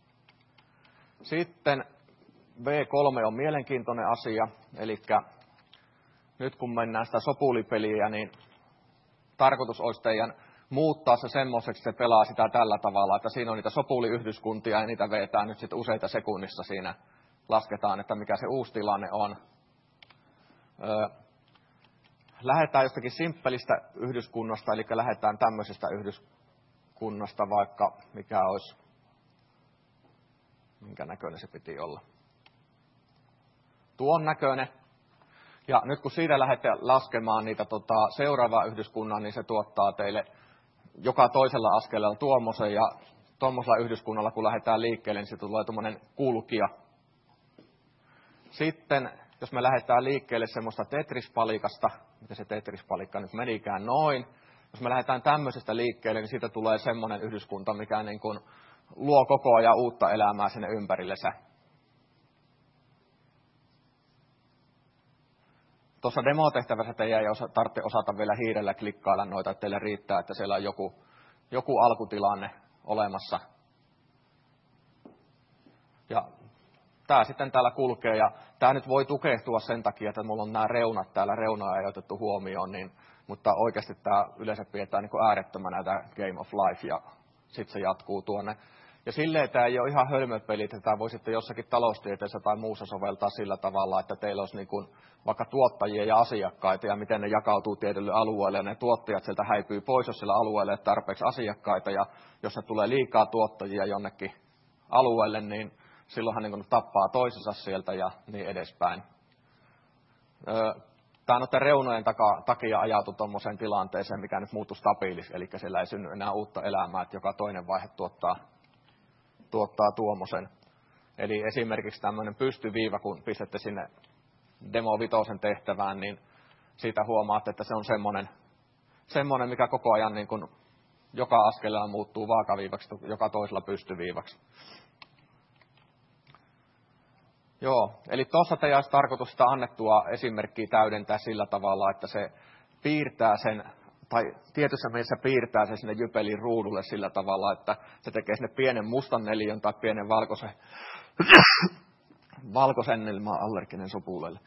Sitten V kolme on mielenkiintoinen asia, eli nyt kun mennään sitä sopulipeliä, niin tarkoitus olisi teidän muuttaa se semmoiseksi, että se pelaa sitä tällä tavalla, että siinä on niitä sopuliyhdyskuntia ja niitä vetää nyt sitten useita sekunnissa siinä. Lasketaan, että mikä se uusi tilanne on. Öö, lähdetään jostakin simppelistä yhdyskunnasta, eli lähdetään tämmöisestä yhdyskunnasta vaikka, mikä olisi, minkä näköinen se piti olla. Tuon näköinen. Ja nyt kun siitä lähdette laskemaan niitä tota, seuraavaa yhdyskunnan, niin se tuottaa teille joka toisella askeleella tuommoisen, ja tuommoisella yhdyskunnalla, kun lähdetään liikkeelle, niin se tulee tuommoinen kulkija. Sitten, jos me lähdetään liikkeelle semmoista tetrispalikasta, mitä se tetrispalikka nyt menikään noin, jos me lähdetään tämmöisestä liikkeelle, niin siitä tulee semmoinen yhdyskunta, mikä niin kuin luo koko ajan uutta elämää sinne ympärillensä. Tuossa demotehtävässä teidän ei osa, tarvitse osata vielä hiirellä klikkailla noita, että teille riittää, että siellä on joku, joku alkutilanne olemassa. Ja tämä sitten täällä kulkee, ja tämä nyt voi tukehtua sen takia, että mulla on nämä reunat täällä, reunaa ei otettu huomioon, niin, mutta oikeasti tämä yleensä pidetään niin kuin äärettömänä tämä Game of Life, ja sitten se jatkuu tuonne. Ja silleen tämä ei ole ihan hölmöpeli, että tämä voi sitten jossakin taloustieteessä tai muussa soveltaa sillä tavalla, että teillä olisi niin kuin vaikka tuottajia ja asiakkaita, ja miten ne jakautuu tietylle alueelle, ja ne tuottajat sieltä häipyy pois, jos sillä alueelle ei ole tarpeeksi asiakkaita, ja jos ne tulee liikaa tuottajia jonnekin alueelle, niin silloinhan niin tappaa toisensa sieltä ja niin edespäin. Tämä on noiden reunojen takia ajautui tuommoiseen tilanteeseen, mikä nyt muuttui stabiiliksi, eli siellä ei synny enää uutta elämää, että joka toinen vaihe tuottaa, tuottaa tuommoisen. Eli esimerkiksi tämmöinen pystyviiva, kun pistätte sinne Demo Vitosen tehtävään, niin siitä huomaatte, että se on semmoinen, semmoinen mikä koko ajan niin kuin joka askeleella muuttuu vaakaviivaksi, joka toisella pystyviivaksi. Joo, eli tuossa teidän olisi tarkoitus sitä annettua esimerkkiä täydentää sillä tavalla, että se piirtää sen, tai tietyssä mielessä piirtää sen sinne Jypelin ruudulle sillä tavalla, että se tekee sinne pienen mustan neliön tai pienen valkoisen, valkoisen neliön, allerginen sopulelle.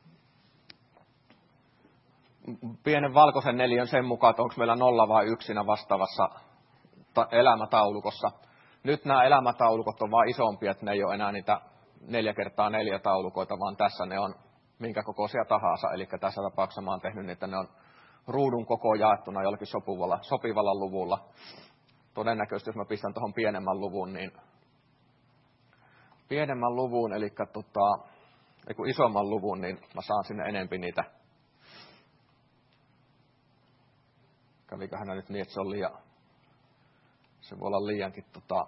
Pienen valkoisen neliön sen mukaan, että onko meillä nolla vai yksinä vastaavassa elämätaulukossa. Nyt nämä elämätaulukot on vain isompia, että ne ei ole enää niitä neljä kertaa neljä taulukoita, vaan tässä ne on minkä kokoisia tahansa. Eli tässä tapauksessa mä oon tehnyt niitä, ne on ruudun koko jaettuna jollakin sopivalla, sopivalla luvulla. Todennäköisesti jos mä pistän tuohon pienemmän luvun, niin pienemmän luvun, eli tota, isomman luvun, niin mä saan sinne enempi niitä. Käviköhän nyt niin, että se on liian, Se voi olla liiankin tota,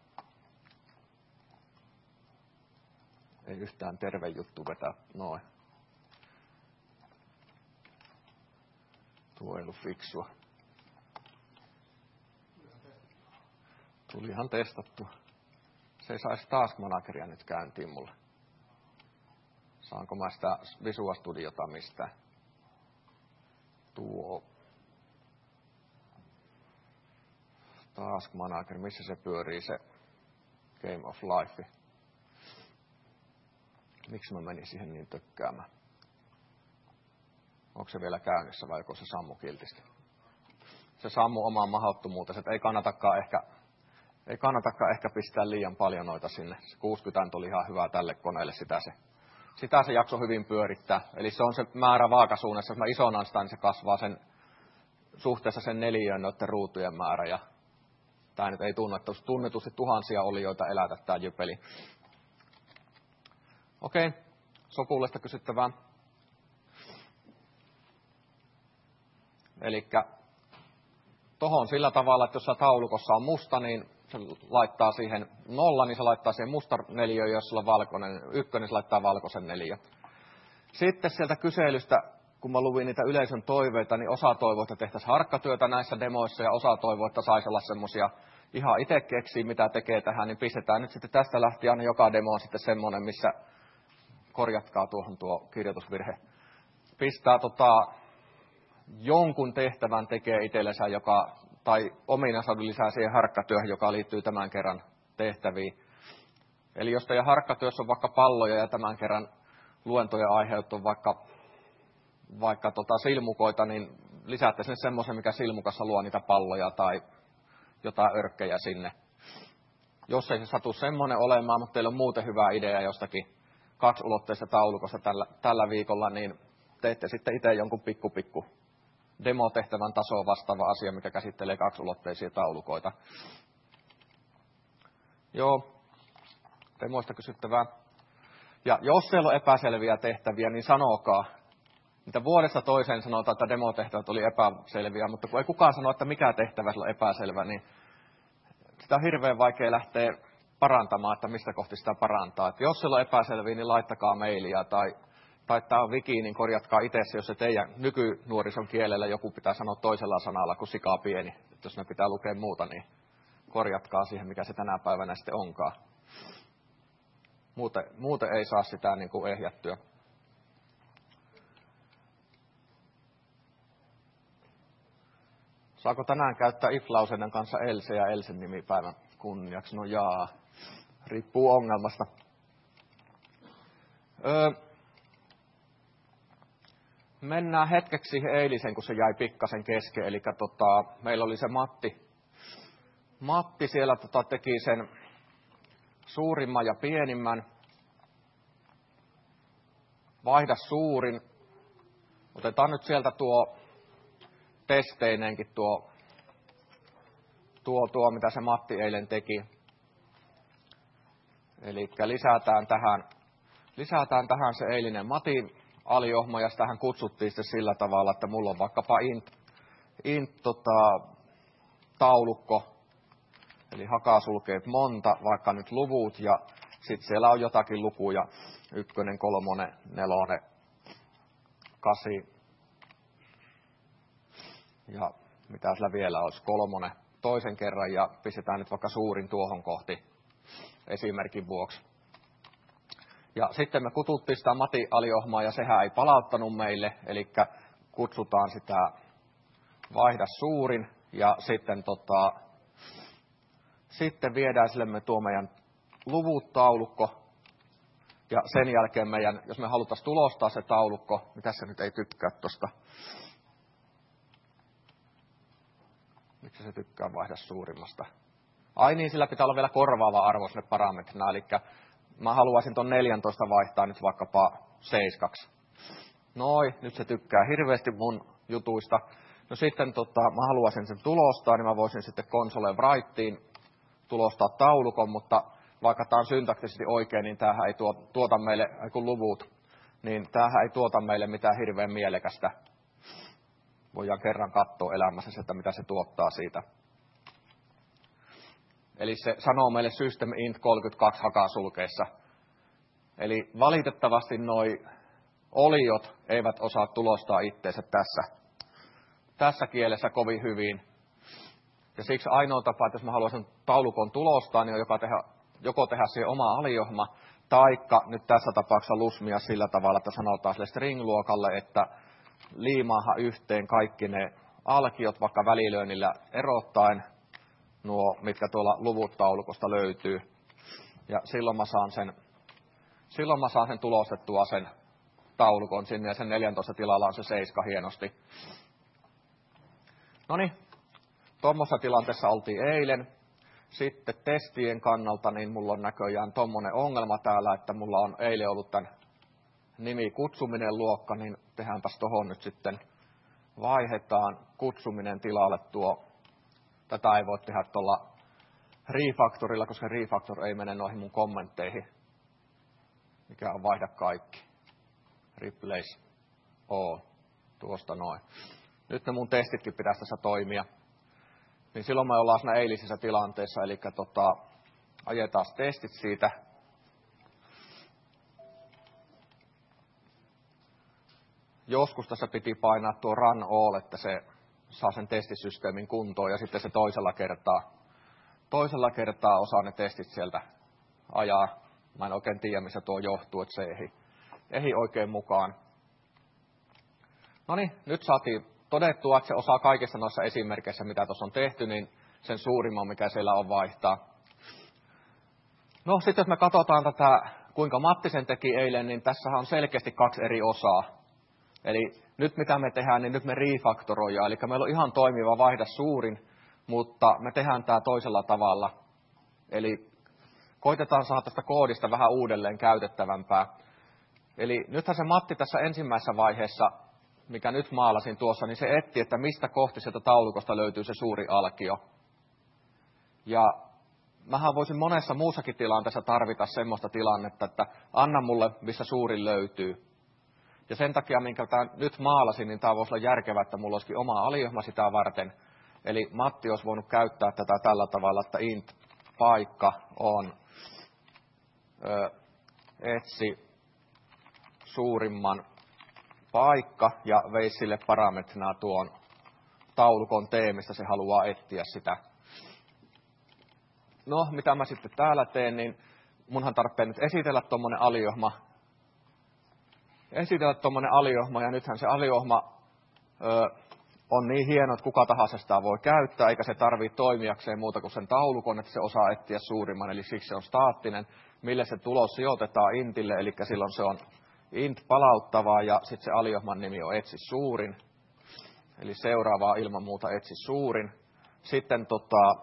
ei yhtään terve juttu vetää noin. Tuo ei ollut fiksua. Tuli ihan testattua. Se ei saisi Task Manageria nyt käyntiin mulle. Saanko mä sitä Visual Studiota mistään? Tuo Task Manager, missä se pyörii se Game of Life? Miksi mä menin siihen niin tökkäämään? Onko se vielä käynnissä vai joko se sammu kiltisti? Se sammu omaan mahdottomuutensa, että ei kannatakaan ehkä, ei kannatakaan ehkä pistää liian paljon noita sinne. Se kuusikymmentä oli ihan hyvä tälle koneelle, sitä se, sitä se jakso hyvin pyörittää. Eli se on se määrä vaakasuunnassa, jos mä isonan sitä, niin se kasvaa sen, suhteessa sen neliöön noiden ruutujen määrä. Ja tää nyt ei tunnetusti, tunnetusti tuhansia olijoita elätä tää jypeli. Okei, sopullista kysyttävää. Elikkä tohon sillä tavalla, että jos taulukossa on musta, niin se laittaa siihen nolla, niin se laittaa siihen musta neliö, jos sulla on valkoinen ykkönen, niin se laittaa valkoisen neliö. Sitten sieltä kyselystä, kun mä luvin niitä yleisön toiveita, niin osa toivoi, että tehtäisiin harkkatyötä näissä demoissa, ja osa toivoi, että saisi olla semmosia ihan itse keksiä, mitä tekee tähän, niin pistetään nyt sitten tästä lähtien aina joka demo on sitten semmoinen, missä korjatkaa tuohon tuo kirjoitusvirhe. Pistää tota, jonkun tehtävän tekee itsellensä, joka, tai ominaisuuden lisää siihen harkkatyöhön, joka liittyy tämän kerran tehtäviin. Eli jos teidän harkkatyössä on vaikka palloja ja tämän kerran luentojen aiheut on vaikka, vaikka tota silmukoita, niin lisäätte sinne semmoisen, mikä silmukassa luo niitä palloja tai jotain örkkejä sinne. Jos ei se satu semmoinen olemaan, mutta teillä on muuten hyvä idea jostakin kaksiulotteisesta taulukosta tällä, tällä viikolla, niin teette sitten itse jonkun pikku pikku demotehtävän tasoa vastaava asia, mikä käsittelee kaksiulotteisia taulukoita. Joo, demoista kysyttävää. Ja jos siellä on epäselviä tehtäviä, niin sanokaa. Mitä vuodesta toiseen sanotaan, että demotehtävät oli epäselviä, mutta kun ei kukaan sano, että mikä tehtävä on epäselvä, niin sitä on hirveän vaikea lähteä parantamaan, että mistä kohti sitä parantaa. Että jos siellä on epäselviä, niin laittakaa mailia tai, tai tämä on wiki, niin korjatkaa itse se, jos se teidän nykynuorison kielellä joku pitää sanoa toisella sanalla kuin sikaa pieni. Että jos ne pitää lukea muuta, niin korjatkaa siihen, mikä se tänä päivänä sitten onkaan. Muuten, muuten ei saa sitä niin kuin ehjättyä. Saako tänään käyttää if-lauseiden kanssa Else ja Elsen nimipäivän kunniaksi? No jaa, riippuu ongelmasta. Öö, mennään hetkeksi siihen eiliseen, kun se jäi pikkasen kesken. Eli tota, meillä oli se Matti. Matti siellä tota, teki sen suurimman ja pienimmän. Vaihda suurin. Otetaan nyt sieltä tuo testeinenkin tuo, tuo, tuo, mitä se Matti eilen teki. Eli lisätään tähän, lisätään tähän se eilinen Matin aliohma, ja tähän kutsuttiin sitten sillä tavalla, että mulla on vaikkapa int, int tota, taulukko, eli hakasulkeet monta, vaikka nyt luvut, ja sitten siellä on jotakin lukuja, ykkönen, kolmonen, nelonen, kasi, ja mitä sillä vielä olisi, kolmonen toisen kerran, ja pistetään nyt vaikka suurin tuohon kohti esimerkin vuoksi. Ja sitten me kututtiin sitä Matin aliohmaa, ja sehän ei palauttanut meille, eli kutsutaan sitä vaihda suurin, ja sitten, tota, sitten viedään sille me tuo meidän luvut-taulukko, ja sen jälkeen meidän, jos me haluttaisiin tulostaa se taulukko, mitä se nyt ei tykkää tuosta. Miksi se tykkää vaihda suurimmasta? Ai niin, sillä pitää olla vielä korvaava arvo sinne parametrina, eli mä haluaisin ton neljätoista vaihtaa nyt vaikkapa seitsemäksi. Noi, nyt se tykkää hirveästi mun jutuista. No sitten tota, mä haluaisin sen tulostaa, niin mä voisin sitten console writeen tulostaa taulukon, mutta vaikka tää on syntaktisesti oikein, niin tämähän ei tuo, tuota meille, kun luvut, niin tämähän ei tuota meille mitään hirveän mielekästä. Voidaan kerran katsoa elämässä, että mitä se tuottaa siitä. Eli se sanoo meille system int kolmekymmentäkaksi hakasulkeissa. Eli valitettavasti noi oliot eivät osaa tulostaa itteensä tässä, tässä kielessä kovin hyvin. Ja siksi ainoa tapa, että jos mä haluaisin taulukon tulostaa, niin on joko tehdä, joko tehdä siihen oma aliohma, taikka nyt tässä tapauksessa lusmia sillä tavalla, että sanotaan sille string-luokalle, että liimaahan yhteen kaikki ne alkiot, vaikka välilyönnillä erottaen nuo, mitkä tuolla luvut taulukosta löytyy. Ja silloin mä saan sen, silloin mä saan sen tulostettua sen taulukon sinne, ja sen neljäntoista tilalla on se seiska hienosti. Noniin, tuommoisessa tilanteessa oltiin eilen. Sitten testien kannalta, niin mulla on näköjään tommonen ongelma täällä, että mulla on eilen ollut tämän nimi kutsuminen luokka, niin tehdäänpäs tohon nyt sitten, vaihdetaan kutsuminen tilalle tuo. Tätä ei voi tehdä tuolla refactorilla, koska refactor ei mene noihin mun kommentteihin, mikä on vaihda kaikki. Replace all, tuosta noin. Nyt ne mun testitkin pitäisi tässä toimia. Niin silloin me ollaan siinä eilisessä tilanteessa, eli tota, ajetaan testit siitä. Joskus tässä piti painaa tuo run all, että se saa sen testisysteemin kuntoon, ja sitten se toisella kertaa, toisella kertaa osaa ne testit sieltä ajaa. Mä en oikein tiedä, missä tuo johtuu, että se ei, ei oikein mukaan. Noniin, nyt saatiin todettua, että se osaa kaikissa noissa esimerkkeissä, mitä tuossa on tehty, niin sen suurimman, mikä siellä on, vaihtaa. No sitten jos me katsotaan tätä, kuinka Matti sen teki eilen, niin tässä on selkeästi kaksi eri osaa. Eli nyt mitä me tehdään, niin nyt me refaktoroidaan. Eli meillä on ihan toimiva vaihda suurin, mutta me tehdään tämä toisella tavalla. Eli koitetaan saada tästä koodista vähän uudelleen käytettävämpää. Eli nythän se Matti tässä ensimmäisessä vaiheessa, mikä nyt maalasin tuossa, niin se etti, että mistä kohti sieltä taulukosta löytyy se suuri alkio. Ja mähän voisin monessa muussakin tilanteessa tarvita semmoista tilannetta, että anna mulle, missä suurin löytyy. Ja sen takia, minkä tämän nyt maalasin, niin tämä voisi olla järkevää, että mulla olisikin oma aliohma sitä varten. Eli Matti olisi voinut käyttää tätä tällä tavalla, että int paikka on ö, etsi suurimman paikka ja veisi sille parametrina tuon taulukon T, mistä se haluaa etsiä sitä. No, mitä mä sitten täällä teen, niin munhan tarvitsee nyt esitellä tuommoinen aliohma. Esitellä tuommoinen aliohma, ja nythän se aliohma ö, on niin hieno, että kuka tahansa sitä voi käyttää, eikä se tarvitse toimijakseen muuta kuin sen taulukon, että se osaa etsiä suurimman, eli siksi se on staattinen, mille se tulos sijoitetaan intille, eli silloin se on int palauttavaa, ja sitten se aliohman nimi on etsi suurin, eli seuraavaa ilman muuta etsi suurin. Sitten, tota,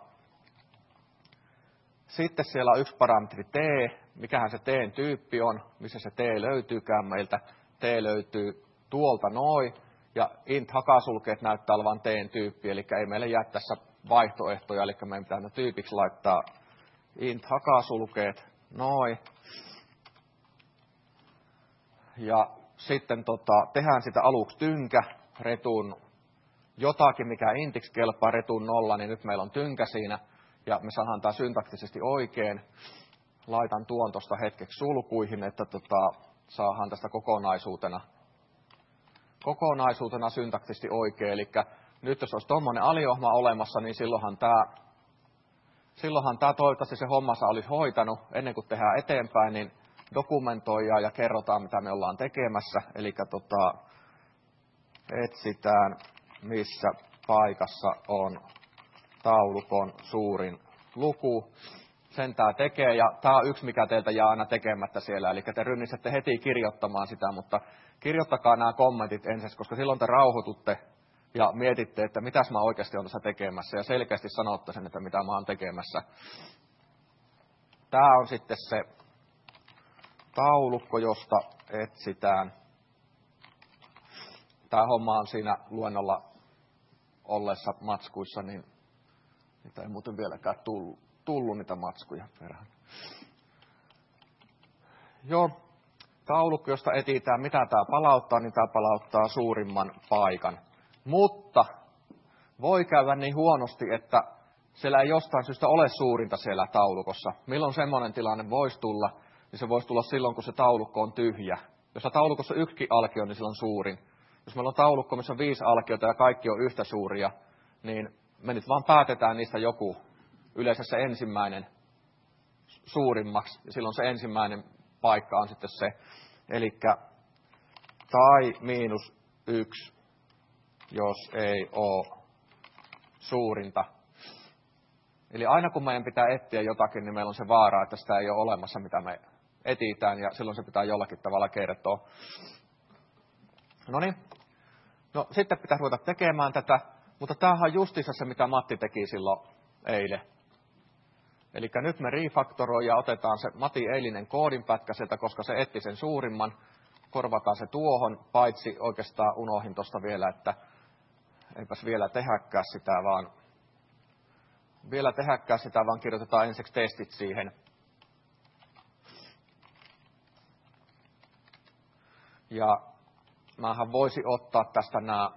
sitten siellä on yksi parametri t, mikähän se t:n tyyppi on, missä se t löytyykään meiltä. T löytyy tuolta noin, ja int hakasulkeet näyttää olevan t:n tyyppi, eli ei meille jää tässä vaihtoehtoja, eli meidän pitää tyypiksi laittaa int hakasulkeet noin. Ja sitten tota, tehdään sitä aluksi tynkä, retun jotakin, mikä intiksi kelpaa, retun nolla, niin nyt meillä on tynkä siinä, ja me saadaan tämä syntaktisesti oikein. Laitan tuon tuosta hetkeksi sulkuihin, että tota, saadaan tästä kokonaisuutena, kokonaisuutena syntaktisesti oikein. Eli nyt jos olisi tuommoinen aliohma olemassa, niin silloinhan tämä, silloinhan tämä toivottavasti se hommansa olisi hoitanut. Ennen kuin tehdään eteenpäin, niin dokumentoidaan ja kerrotaan, mitä me ollaan tekemässä. Eli tota, etsitään, missä paikassa on taulukon suurin luku. Sen tämä tekee, ja tämä on yksi, mikä teiltä jää aina tekemättä siellä. Eli te rynnisette heti kirjoittamaan sitä, mutta kirjoittakaa nämä kommentit ensin, koska silloin te rauhoitutte ja mietitte, että mitäs mä oikeasti olen tässä tekemässä, ja selkeästi sanotte sen, että mitä mä oon tekemässä. Tämä on sitten se taulukko, josta etsitään. Tämä homma on siinä luennolla ollessa matskuissa, niin niitä ei muuten vieläkään tullut, tullut niitä matskuja perään. Joo, taulukko, josta etsitään, mitä tämä palauttaa, niin tämä palauttaa suurimman paikan. Mutta voi käydä niin huonosti, että siellä ei jostain syystä ole suurinta siellä taulukossa. Milloin semmoinen tilanne voisi tulla, niin se voisi tulla silloin, kun se taulukko on tyhjä. Jos taulukossa on yksikin alkio, niin silloin suurin. Jos meillä on taulukko, missä on viisi alkiota ja kaikki on yhtä suuria, niin me nyt vaan päätetään niistä joku. Yleensä se ensimmäinen suurimmaksi, ja silloin se ensimmäinen paikka on sitten se. Eli tai miinus yksi, jos ei ole suurinta. Eli aina kun meidän pitää etsiä jotakin, niin meillä on se vaara, että sitä ei ole olemassa, mitä me etsitään, ja silloin se pitää jollakin tavalla kertoa. No niin, no sitten pitää ruveta tekemään tätä, mutta tämähän on justiinsa se, mitä Matti teki silloin eilen. Eli nyt me refaktoroi ja otetaan se Matin eilinen koodinpätkä sieltä, koska se etsi sen suurimman, korvataan se tuohon, paitsi oikeastaan unohin tuosta vielä, että eipäs vielä tehäkään sitä, vaan vielä tehäkään sitä, vaan kirjoitetaan ensiksi testit siihen. Ja mähän voisi ottaa tästä nämä,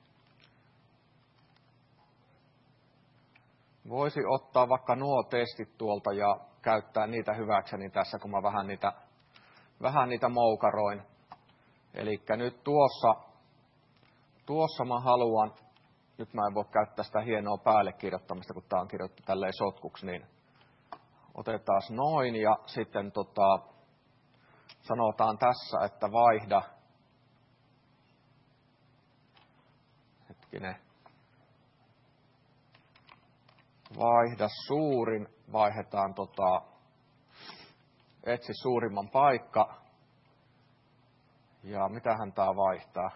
voisi ottaa vaikka nuo testit tuolta ja käyttää niitä hyväkseni tässä, kun mä vähän niitä, vähän niitä moukaroin. Eli nyt tuossa, tuossa mä haluan, nyt mä en voi käyttää sitä hienoa päälle kirjoittamista, kun tää on kirjoittu tälleen sotkuksi, niin otetaan noin ja sitten tota, sanotaan tässä, että vaihda, hetkinen, vaihda suurin, vaihdetaan tota, etsi suurimman paikka, ja mitähän tää vaihtaa?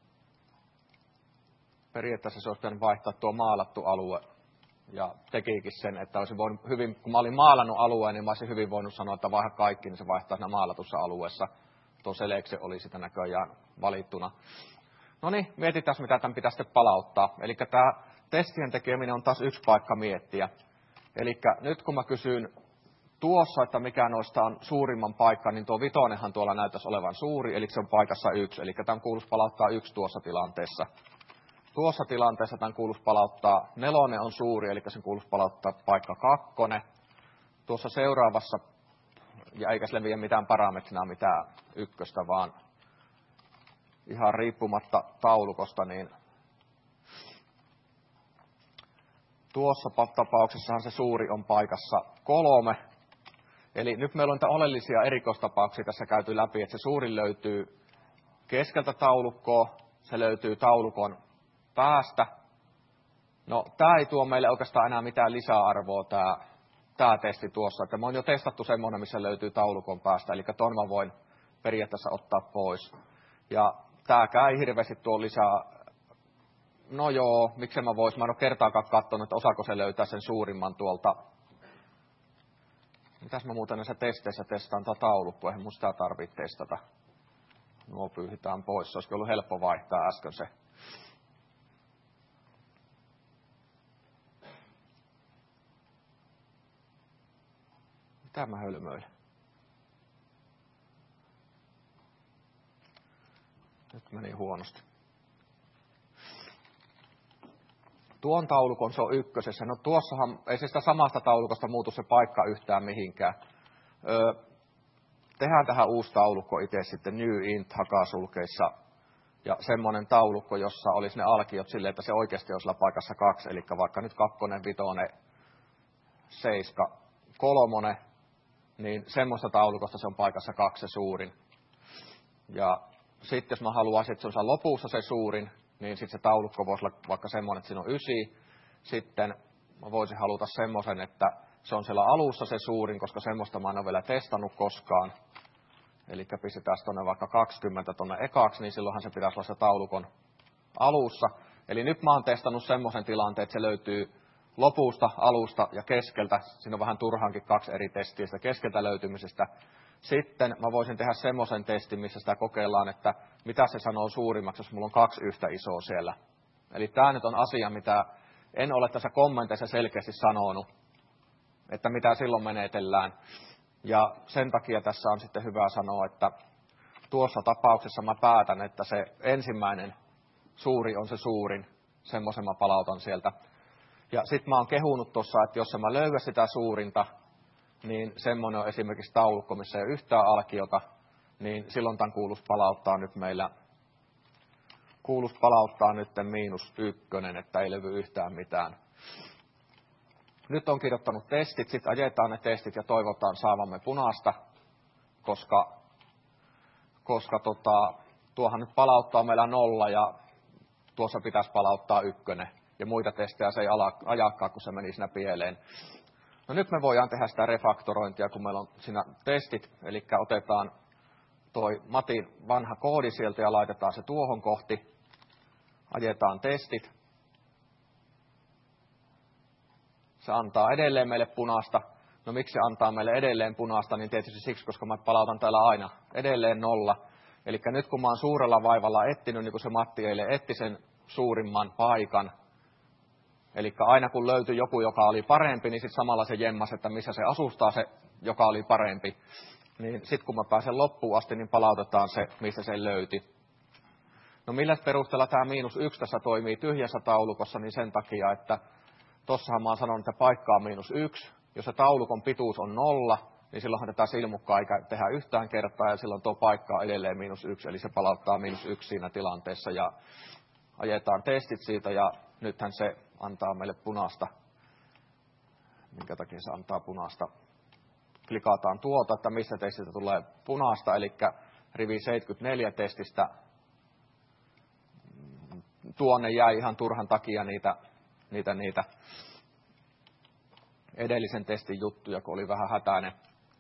Periaatteessa se olisi pitänyt vaihtaa tuo maalattu alue, ja tekikin sen, että olisin voinut hyvin, kun mä olin maalannut alueen, niin mä olisin hyvin voinut sanoa, että vaihda kaikki, niin se vaihtaa siinä maalatussa alueessa. Tuo selekse oli sitä näköjään valittuna. No niin, mietitään, mitä tämän pitää sitten palauttaa. Eli tämä testien tekeminen on taas yksi paikka miettiä. Eli nyt kun mä kysyn tuossa, että mikä noista on suurimman paikka, niin tuo vitonenhan tuolla näyttäisi olevan suuri, eli se on paikassa yksi. Eli tämän kuuluisi palauttaa yksi tuossa tilanteessa. Tuossa tilanteessa tämän kuuluisi palauttaa nelonen on suuri, eli sen kuuluisi palauttaa paikka kakkonen. Tuossa seuraavassa, ja eikä se leviä mitään parametrinaa, mitään ykköstä, vaan ihan riippumatta taulukosta, niin tuossa tapauksessahan se suuri on paikassa kolme. Eli nyt meillä on niitä oleellisia erikoistapauksia tässä käyty läpi, että se suurin löytyy keskeltä taulukkoa, se löytyy taulukon päästä. No, tämä ei tuo meille oikeastaan enää mitään lisäarvoa, tämä, tämä testi tuossa. Että me on jo testattu semmoinen, missä löytyy taulukon päästä, eli ton mä voin periaatteessa ottaa pois. Ja tämäkään ei hirveästi tuo lisää. No joo, miksei mä vois, mä en ole kertaakaan katsonut, että osaako se löytää sen suurimman tuolta. Mitäs mä muuten näissä testeissä testaan tuo taulukko, eihän mun sitä tarvitse testata. Nuo pyyhitään pois, se olisi ollut helppo vaihtaa äsken se. Mitä mä hölmöilen? Nyt meni huonosti. Tuon taulukon se on ykkösessä. No tuossahan ei se sitä samasta taulukosta muutu se paikka yhtään mihinkään. Öö, tehdään tähän uusi taulukko itse sitten new int hakasulkeissa. Ja semmoinen taulukko, jossa olisi ne alkiot silleen, että se oikeasti on sillä paikassa kaksi. Eli vaikka nyt kakkonen, vitonen, seiska, kolmonen. Niin semmoista taulukosta se on paikassa kaksi se suurin. Ja sitten jos mä haluaisin, että se on lopussa se suurin, niin sitten se taulukko voisi olla vaikka semmoinen, että siinä on ysi. Sitten mä voisin haluta semmoisen, että se on siellä alussa se suurin, koska semmoista mä en ole vielä testannut koskaan. Eli pistetään tuonne vaikka kaksikymmentä tuonne ekaksi, niin silloinhan se pitäisi olla se taulukon alussa. Eli nyt mä oon testannut semmoisen tilanteen, että se löytyy lopusta, alusta ja keskeltä. Siinä on vähän turhaankin kaksi eri testiä sitä keskeltä löytymisestä. Sitten mä voisin tehdä semmoisen testin, missä sitä kokeillaan, että mitä se sanoo suurimmaksi, jos mulla on kaksi yhtä isoa siellä. Eli tämä nyt on asia, mitä en ole tässä kommenteissa selkeästi sanonut, että mitä silloin menetellään. Ja sen takia tässä on sitten hyvä sanoa, että tuossa tapauksessa mä päätän, että se ensimmäinen suuri on se suurin, semmoisen mä palautan sieltä. Ja sitten mä oon kehunut tuossa, että jos mä löydä sitä suurinta, niin semmoinen on esimerkiksi taulukko, missä ei ole yhtään alkiota, niin silloin tämän kuuluisi palauttaa nyt meillä, kuuluisi palauttaa nyt miinus ykkönen, että ei levy yhtään mitään. Nyt on kirjoittanut testit, sitten ajetaan ne testit ja toivotaan saavamme punaista, koska, koska tota, tuohan nyt palauttaa meillä nolla ja tuossa pitäisi palauttaa ykkönen. Ja muita testejä se ei ajakaan, kun se meni siinä pieleen. No nyt me voidaan tehdä sitä refaktorointia, kun meillä on siinä testit, eli otetaan toi Matin vanha koodi sieltä ja laitetaan se tuohon kohti. Ajetaan testit. Se antaa edelleen meille punaista. No miksi se antaa meille edelleen punaista, niin tietysti siksi, koska mä palautan täällä aina edelleen nolla. Eli nyt kun mä oon suurella vaivalla etsinyt, niin kuin se Matti eilen etti sen suurimman paikan, eli aina kun löytyi joku, joka oli parempi, niin sitten samalla se jemmas, että missä se asustaa se, joka oli parempi. Niin sitten kun mä pääsen loppuun asti, niin palautetaan se, missä se löyti. No millä perusteella tämä miinus yksi tässä toimii tyhjässä taulukossa, niin sen takia, että tossahan mä oon sanonut, että paikka on miinus yksi. Jos se taulukon pituus on nolla, niin silloinhan tätä silmukkaa ei tehdä yhtään kertaa, ja silloin tuo paikka on edelleen miinus yksi, eli se palauttaa miinus yksi siinä tilanteessa, ja ajetaan testit siitä, ja nythän se antaa meille punaista. Minkä takia se antaa punaista? Klikataan tuota, että missä testistä tulee punaista, eli rivi seitsemänkymmentäneljä testistä. Tuonne jäi ihan turhan takia niitä, niitä, niitä edellisen testin juttuja, kun oli vähän hätäinen.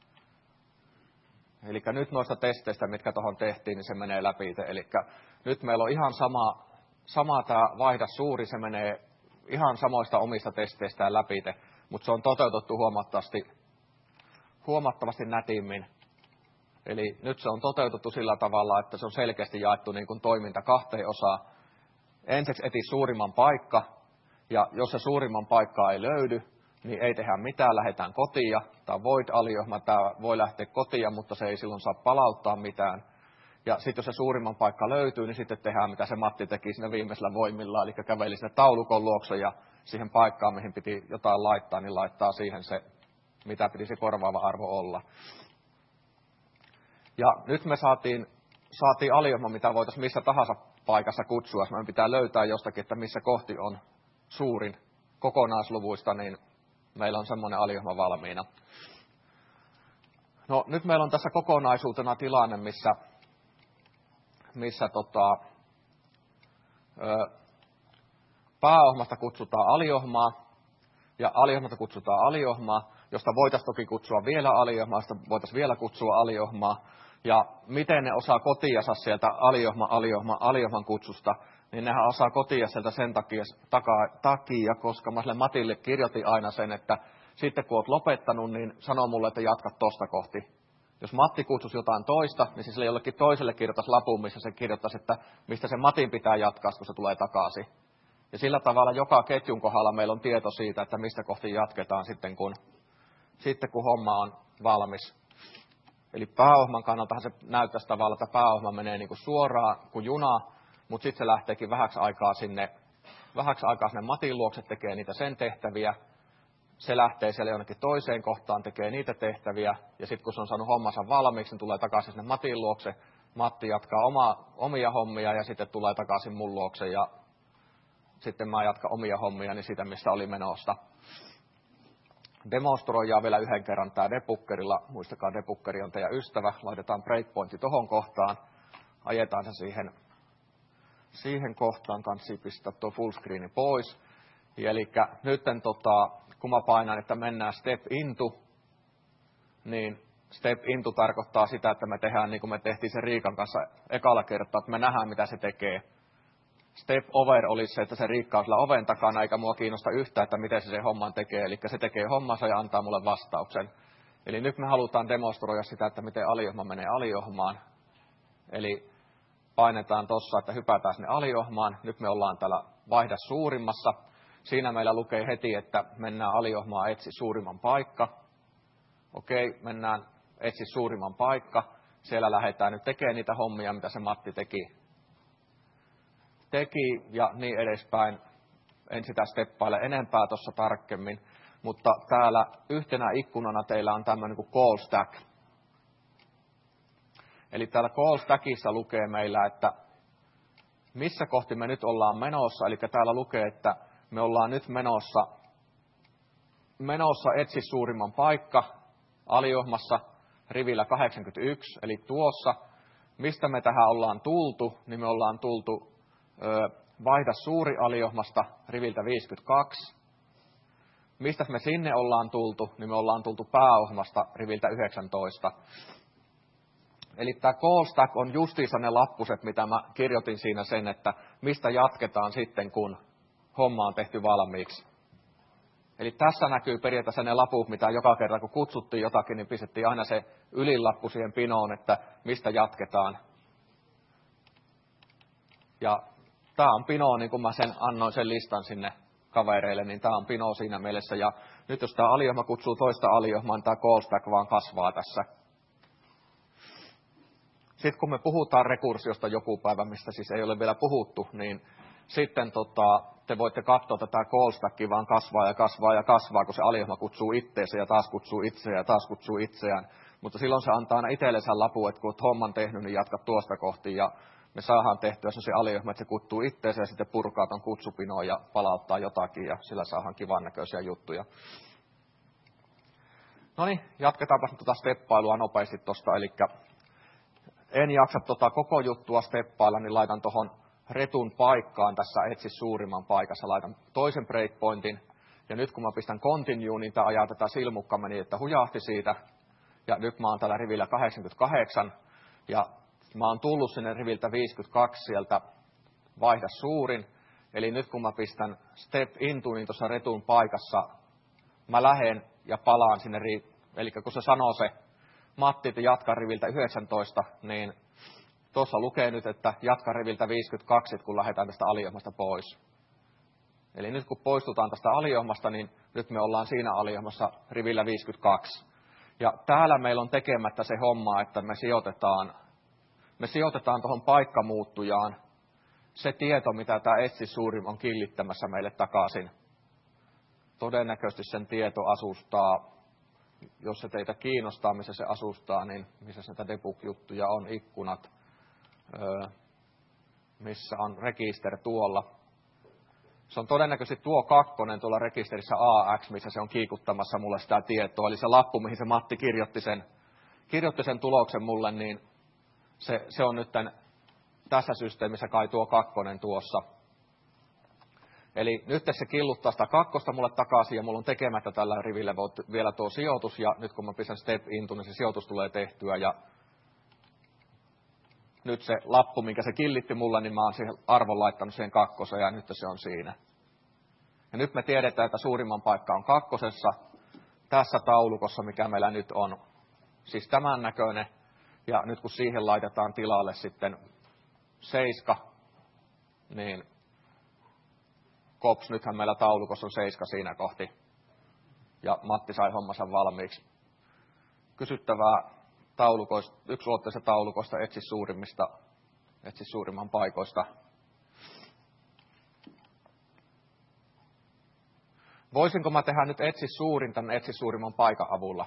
Eli nyt noista testeistä, mitkä tuohon tehtiin, niin se menee läpi. Eli nyt meillä on ihan sama, sama tämä vaihda suuri, se menee ihan samoista omista testeistään läpi, mutta se on toteutettu huomattavasti, huomattavasti nätimmin. Eli nyt se on toteutettu sillä tavalla, että se on selkeästi jaettu niin kuin toiminta kahteen osaan. Ensiksi eti suurimman paikka, ja jos se suurimman paikkaa ei löydy, niin ei tehdä mitään, lähdetään kotiin. Tämä on void-aliohma, tämä voi lähteä kotiin, mutta se ei silloin saa palauttaa mitään. Ja sitten jos se suurimman paikka löytyy, niin sitten tehdään, mitä se Matti teki siinä viimeisellä voimilla, eli käveli sinne taulukon luokse ja siihen paikkaan, mihin piti jotain laittaa, niin laittaa siihen se, mitä piti se korvaava arvo olla. Ja nyt me saatiin, saatiin aliohma, mitä voitaisiin missä tahansa paikassa kutsua. Jos meidän pitää löytää jostakin, että missä kohti on suurin kokonaisluvuista, niin meillä on semmoinen aliohma valmiina. No nyt meillä on tässä kokonaisuutena tilanne, missä, missä tota, ö, pääohmasta kutsutaan aliohmaa ja aliohmasta kutsutaan aliohmaa, josta voitaisiin toki kutsua vielä aliohmaa, josta voitaisiin vielä kutsua aliohmaa. Ja miten ne osaa kotiansa sieltä aliohma, aliohma, aliohman kutsusta, niin nehän osaa kotia sieltä sen takia, takia, takia, koska mä sille Matille kirjoitin aina sen, että sitten kun oot lopettanut, niin sano mulle, että jatka tosta kohti. Jos Matti kutsuisi jotain toista, niin sille jollekin toiselle kirjoittaisi lapun, missä se kirjoittaisi, että mistä se Matin pitää jatkaa, kun se tulee takaisin. Ja sillä tavalla joka ketjun kohdalla meillä on tieto siitä, että mistä kohti jatketaan sitten, kun, sitten kun homma on valmis. Eli pääohman kannaltahan se näyttäisi tavalla, että pääohma menee niin kuin suoraan kuin juna, mutta sitten se lähteekin vähäksi aikaa sinne, vähäksi aikaa sinne Matin luokse, tekee niitä sen tehtäviä. Se lähtee siellä jonnekin toiseen kohtaan, tekee niitä tehtäviä, ja sitten kun se on saanut hommansa valmiiksi, niin tulee takaisin sinne Matin luokse. Matti jatkaa oma, omia hommia, ja sitten tulee takaisin mun luokse, ja sitten mä jatkan omia hommia, niin sitä, mistä oli menosta. Demonstroidaan vielä yhden kerran tämä debuggerilla. Muistakaa, debuggeri on teidän ystävä. Laitetaan breakpointti tohon kohtaan. Ajetaan se siihen, siihen kohtaan. Kansi pistää tuo fullscreeni pois. Eli nyt tota, kun mä painan, että mennään step into, niin step into tarkoittaa sitä, että me tehdään niin kuin me tehtiin sen Riikan kanssa ekalla kertaa, että me nähdään, mitä se tekee. Step over olisi se, että se Riikka on sillä oven takana, eikä mua kiinnosta yhtään, että miten se se homman tekee. Eli se tekee hommansa ja antaa mulle vastauksen. Eli nyt me halutaan demonstroida sitä, että miten aliohma menee aliohmaan. Eli painetaan tuossa, että hypätään sinne aliohmaan. Nyt me ollaan täällä vaihda suurimmassa. Siinä meillä lukee heti, että mennään aliohmaa etsi suurimman paikka. Okei, mennään etsi suurimman paikka. Siellä lähdetään nyt tekemään niitä hommia, mitä se Matti teki. teki ja niin edespäin. en sitä steppaile enempää tuossa tarkemmin, mutta täällä yhtenä ikkunana teillä on tämmöinen kuin call stack. Eli täällä call stackissa lukee meillä, että missä kohti me nyt ollaan menossa. Eli täällä lukee, että me ollaan nyt menossa, menossa etsi suurimman paikka aliohmassa rivillä kahdeksankymmentäyksi, eli tuossa. Mistä me tähän ollaan tultu, niin me ollaan tultu ö, vaihda suuri aliohmasta riviltä viisikymmentäkaksi. Mistä me sinne ollaan tultu, niin me ollaan tultu pääohmasta riviltä yhdeksäntoista. Eli tämä call stack on justiinsa ne lappuset, mitä mä kirjoitin siinä sen, että mistä jatketaan sitten, kun homma on tehty valmiiksi. Eli tässä näkyy periaatteessa ne laput, mitä joka kerran kun kutsuttiin jotakin, niin pistettiin aina se ylilappu siihen pinoon, että mistä jatketaan. Ja tämä on pino, niin kuin mä sen annoin sen listan sinne kavereille, niin tämä on pino siinä mielessä. Ja nyt jos tämä aliohma kutsuu toista aliohmaa, niin tämä call stack vaan kasvaa tässä. Sitten kun me puhutaan rekursiosta joku päivä, mistä siis ei ole vielä puhuttu, niin sitten tota, te voitte katsoa, että tämä call stack vaan kasvaa ja kasvaa ja kasvaa, kun se aliohma kutsuu itseensä ja taas kutsuu itseään ja taas kutsuu itseään. Mutta silloin se antaa aina itsellensä lapu, että kun olet homman tehnyt, niin jatka tuosta kohti. Ja me saadaan tehtyä se aliohma, että se kutsuu itseensä ja sitten purkaa ton kutsupinoon ja palauttaa jotakin ja sillä saadaan kivan näköisiä juttuja. No niin, jatketaanpa tuota steppailua nopeasti tuosta. Eli en jaksa tota koko juttua steppailla, niin laitan tuohon retun paikkaan tässä etsi suurimman paikassa. Laitan toisen breakpointin. Ja nyt kun mä pistän continue, niin tämä ajaa tätä silmukka meni, että hujahti siitä. Ja nyt mä oon täällä rivillä kahdeksankymmentäkahdeksan. Ja mä oon tullut sinne riviltä viisikymmentäkaksi sieltä vaihda suurin. Eli nyt kun mä pistän step into, niin tuossa retun paikassa mä lähden ja palaan sinne. Eli kun se sanoo se Matti, että jatka riviltä yhdeksäntoista, niin tuossa lukee nyt, että jatka riviltä viisikymmentäkaksi, kun lähdetään tästä aliohmasta pois. Eli nyt kun poistutaan tästä aliohmasta, niin nyt me ollaan siinä aliohmassa rivillä viisikymmentäkaksi. Ja täällä meillä on tekemättä se homma, että me sijoitetaan, me sijoitetaan tuohon paikkamuuttujaan se tieto, mitä tämä etsi suurin on killittämässä meille takaisin. Todennäköisesti sen tieto asustaa, jos se teitä kiinnostaa, missä se asustaa, niin missä näitä debug-juttuja on, ikkunat, öö, missä on register tuolla. Se on todennäköisesti tuo kakkonen tuolla rekisterissä A X, missä se on kiikuttamassa mulle sitä tietoa. Eli se lappu, mihin se Matti kirjoitti sen, kirjoitti sen tuloksen mulle, niin se, se on nyt tämän, tässä systeemissä kai tuo kakkonen tuossa. Eli nyt se killuttaa sitä kakkosta mulle takaisin ja mulla on tekemättä tällä rivillä vielä tuo sijoitus. Ja nyt kun mä pistän step into, niin se sijoitus tulee tehtyä. Ja nyt se lappu, minkä se killitti mulle, niin mä oon siihen arvon laittanut siihen kakkoseen ja nyt se on siinä. Ja nyt me tiedetään, että suurimman paikka on kakkosessa tässä taulukossa, mikä meillä nyt on. Siis tämän näköinen. Ja nyt kun siihen laitetaan tilalle sitten seiska, niin kops, nythän meillä taulukossa on seiska siinä kohti. Ja Matti sai hommansa valmiiksi. Kysyttävää taulukoista, yksiluotteisesta taulukosta etsi suurimmista, etsi suurimman paikoista. Voisinko mä tehdä nyt etsi suurin tämän etsi suurimman paikan avulla?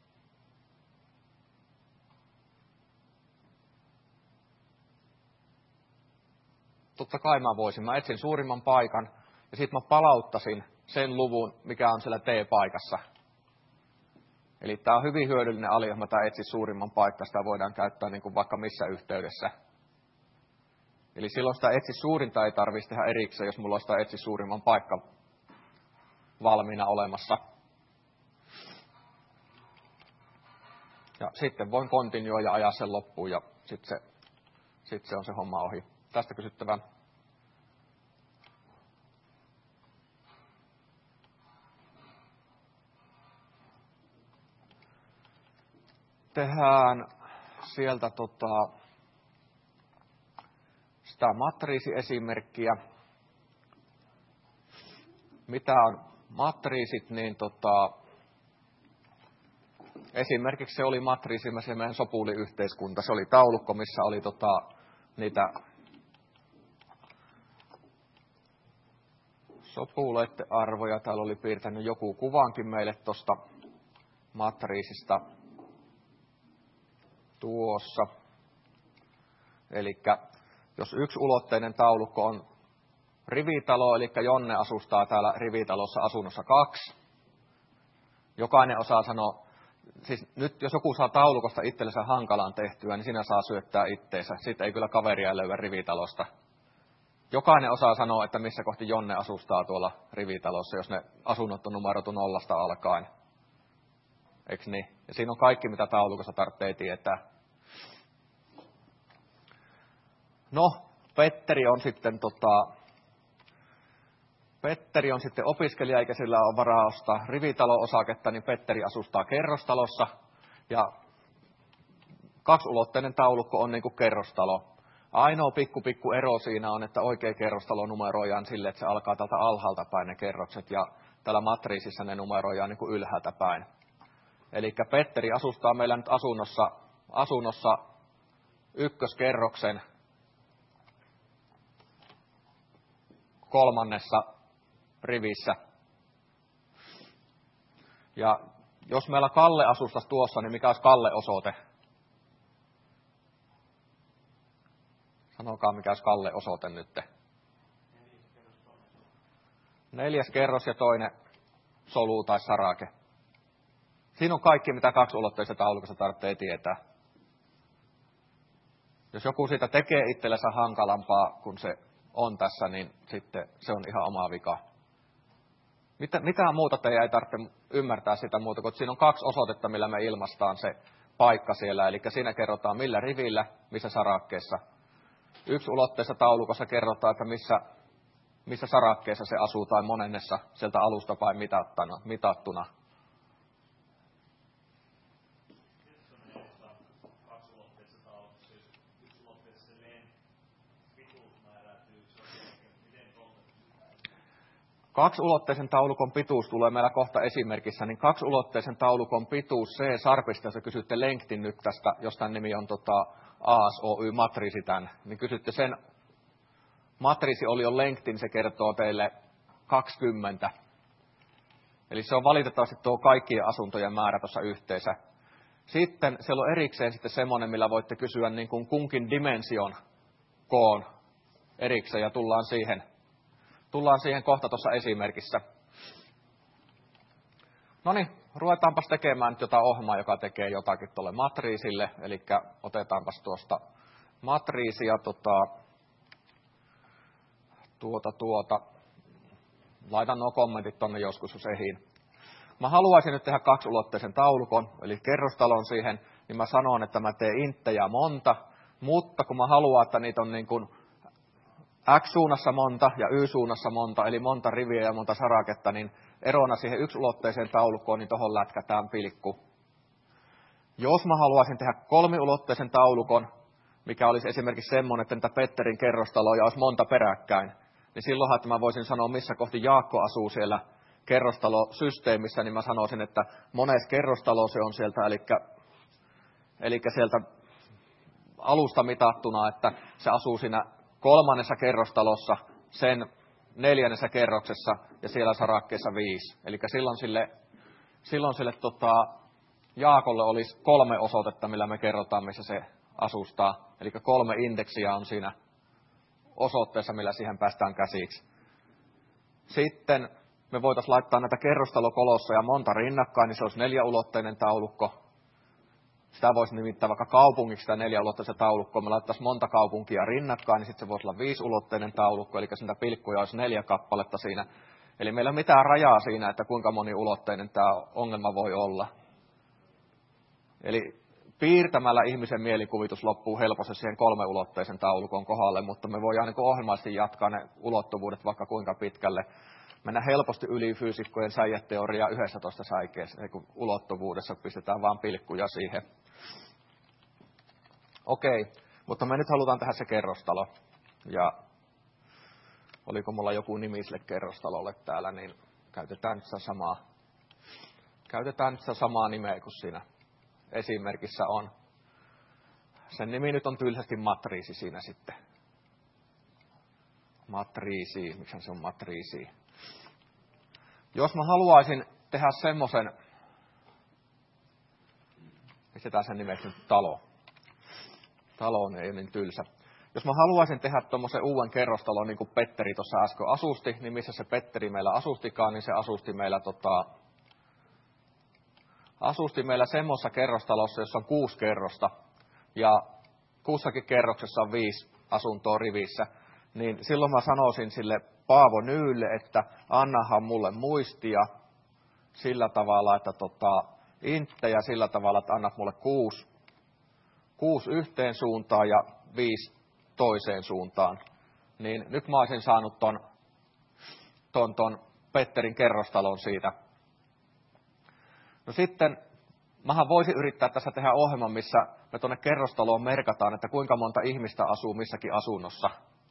Totta kai mä voisin. Mä etsin suurimman paikan ja sitten mä palauttaisin sen luvun, mikä on siellä T-paikassa. Eli tämä on hyvin hyödyllinen aliohma, tämä etsi suurimman paikka, sitä voidaan käyttää niin kuin vaikka missä yhteydessä. Eli silloin sitä etsi suurinta ei tarvitse tehdä erikseen, jos mulla on sitä etsi suurimman paikka valmiina olemassa. Ja sitten voin continue ja ajaa sen loppuun ja sitten se, sit se on se homma ohi. Tästä kysyttävä. Tehdään sieltä tota, sitä matriisiesimerkkiä. Mitä on matriisit, niin tota, esimerkiksi se oli matriisi, se meidän sopuliyhteiskunta. Se oli taulukko, missä oli tota, niitä sopuloiden arvoja. Täällä oli piirtänyt joku kuvankin meille tuosta matriisista tuossa. Eli jos yksiulotteinen taulukko on rivitalo, eli Jonne asustaa täällä rivitalossa asunnossa kaksi. Jokainen osaa sanoa, siis nyt jos joku saa taulukosta itsellensä hankalaan tehtyä, niin sinä saa syöttää itteensä. Sitten ei kyllä kaveria löyä rivitalosta. Jokainen osaa sanoa, että missä kohti Jonne asustaa tuolla rivitalossa, jos ne asunnot on numeroitu nollasta alkaen. Eiks niin? Ja siinä on kaikki, mitä taulukossa tarvitsee tietää. No, Petteri on sitten tota, Petteri on sitten opiskelija, eikä sillä ole varaa ostaa rivitalo-osaketta, niin Petteri asustaa kerrostalossa. Ja kaksiulotteinen taulukko on niin kuin kerrostalo. Ainoa pikku pikku ero siinä on, että oikea kerrostalo numeroidaan sille, että se alkaa tältä alhaalta päin ne kerrokset, ja tällä matriisissa ne numeroidaan niin kuin ylhäältä päin. Eli Petteri asustaa meillä nyt asunnossa, asunnossa ykköskerroksen kolmannessa rivissä. Ja jos meillä Kalle asustaisi tuossa, niin mikä olisi Kalle-osoite? Sanokaa, mikä olisi Kalle-osoite nyt. Neljäs kerros ja toinen solu tai sarake. Siinä on kaikki, mitä kaksiulotteisessa taulukossa tarvitsee tietää. Jos joku siitä tekee itsellensä hankalampaa kuin se on tässä, niin sitten se on ihan oma vika. Mitä, mitään muuta teidän ei tarvitse ymmärtää sitä muuta, kun siinä on kaksi osoitetta, millä me ilmaistaan se paikka siellä. Eli siinä kerrotaan millä rivillä, missä sarakkeessa. Yksiulotteisessa taulukossa kerrotaan, että missä, missä sarakkeessa se asuu tai monennessa sieltä alusta päin mitattuna. mitattuna. Kaksiulotteisen taulukon pituus tulee meillä kohta esimerkissä, niin kaksiulotteisen taulukon pituus C-sarpista, jos kysytte lengtin nyt tästä, jos tämän nimi on tota, A S O Y matriisi tämän, niin kysytte sen, matriisi oli jo lengtin, niin se kertoo teille kaksikymmentä. Eli se on valitettavasti tuo kaikkien asuntojen määrä tuossa yhteensä. Sitten siellä on erikseen sitten semmoinen, millä voitte kysyä niin kuin kunkin dimension koon erikseen, ja tullaan siihen. Tullaan siihen kohta tuossa esimerkissä. No niin, ruvetaanpas tekemään nyt jotain ohjelmaa, joka tekee jotakin tuolle matriisille. Eli otetaanpas tuosta matriisia, tota, tuota, tuota. Laitan nuo kommentit tonne joskus, jos ehin. Mä haluaisin nyt tehdä kaksiulotteisen taulukon, eli kerrostalon siihen, niin mä sanon, että mä teen inttejä monta, mutta kun mä haluan, että niitä on niin kuin X-suunnassa monta ja Y-suunnassa monta, eli monta riviä ja monta saraketta, niin erona siihen yksiulotteiseen taulukkoon, niin tuohon lätkätään pilkku. Jos mä haluaisin tehdä kolmiulotteisen taulukon, mikä olisi esimerkiksi semmoinen, että niitä Petterin kerrostaloja olisi monta peräkkäin, niin silloinhan, että mä voisin sanoa, missä kohti Jaakko asuu siellä kerrostalosysteemissä, niin mä sanoisin, että monessa kerrostalo se on sieltä, eli, eli sieltä alusta mitattuna, että se asuu siinä kolmannessa kerrostalossa, sen neljännessä kerroksessa ja siellä sarakkeessa viisi. Eli silloin sille, silloin sille tota, Jaakolle olisi kolme osoitetta, millä me kerrotaan, missä se asustaa. Eli kolme indeksiä on siinä osoitteessa, millä siihen päästään käsiksi. Sitten me voitaisiin laittaa näitä kerrostalokolossoja monta rinnakkain, niin se olisi neljäulotteinen taulukko. Sitä voisi nimittää vaikka kaupungiksi sitä neljäulotteisen taulukkoa. Me laittaisiin monta kaupunkia rinnakkain, niin sitten se voisi olla viisiulotteinen taulukko, eli sitä pilkkuja olisi neljä kappaletta siinä. Eli meillä ei ole mitään rajaa siinä, että kuinka moniulotteinen tämä ongelma voi olla. Eli piirtämällä ihmisen mielikuvitus loppuu helposti siihen kolmeulotteisen taulukon kohdalle, mutta me voidaan niin ohjelmaisesti jatkaa ne ulottuvuudet vaikka kuinka pitkälle. Mennä helposti yli fyysikkojen säijäteoriaa yksitoista säikeessä, kun ulottuvuudessa pistetään vain pilkkuja siihen. Okei, mutta me nyt halutaan tehdä se kerrostalo. Ja oliko mulla joku nimi sille kerrostalolle täällä, niin käytetään nyt sitä samaa, käytetään nyt sitä samaa nimeä kuin siinä esimerkissä on. Sen nimi nyt on tylsästi matriisi siinä sitten. Matriisi, miksi se on matriisi? Jos mä haluaisin tehdä semmoisen, pistetään sen nimeksi nyt talo. Talo ei ole niin tylsä. Jos mä haluaisin tehdä tuommoisen uuden kerrostalon, niin kuin Petteri tuossa äsken asusti, niin missä se Petteri meillä asustikaan, niin se asusti meillä, tota, asusti meillä semmoisessa kerrostalossa, jossa on kuusi kerrosta, ja kussakin kerroksessa on viisi asuntoa rivissä, niin silloin mä sanoisin sille Paavo Nyylle, että annahan mulle muistia sillä tavalla, että tota, inttejä sillä tavalla, että annat mulle kuusi, kuusi yhteen suuntaan ja viisi toiseen suuntaan. Niin nyt mä olisin saanut ton, ton, ton Petterin kerrostalon siitä. No sitten, mähän voisin yrittää tässä tehdä ohjelman, missä me tuonne kerrostaloon merkataan, että kuinka monta ihmistä asuu missäkin asunnossa.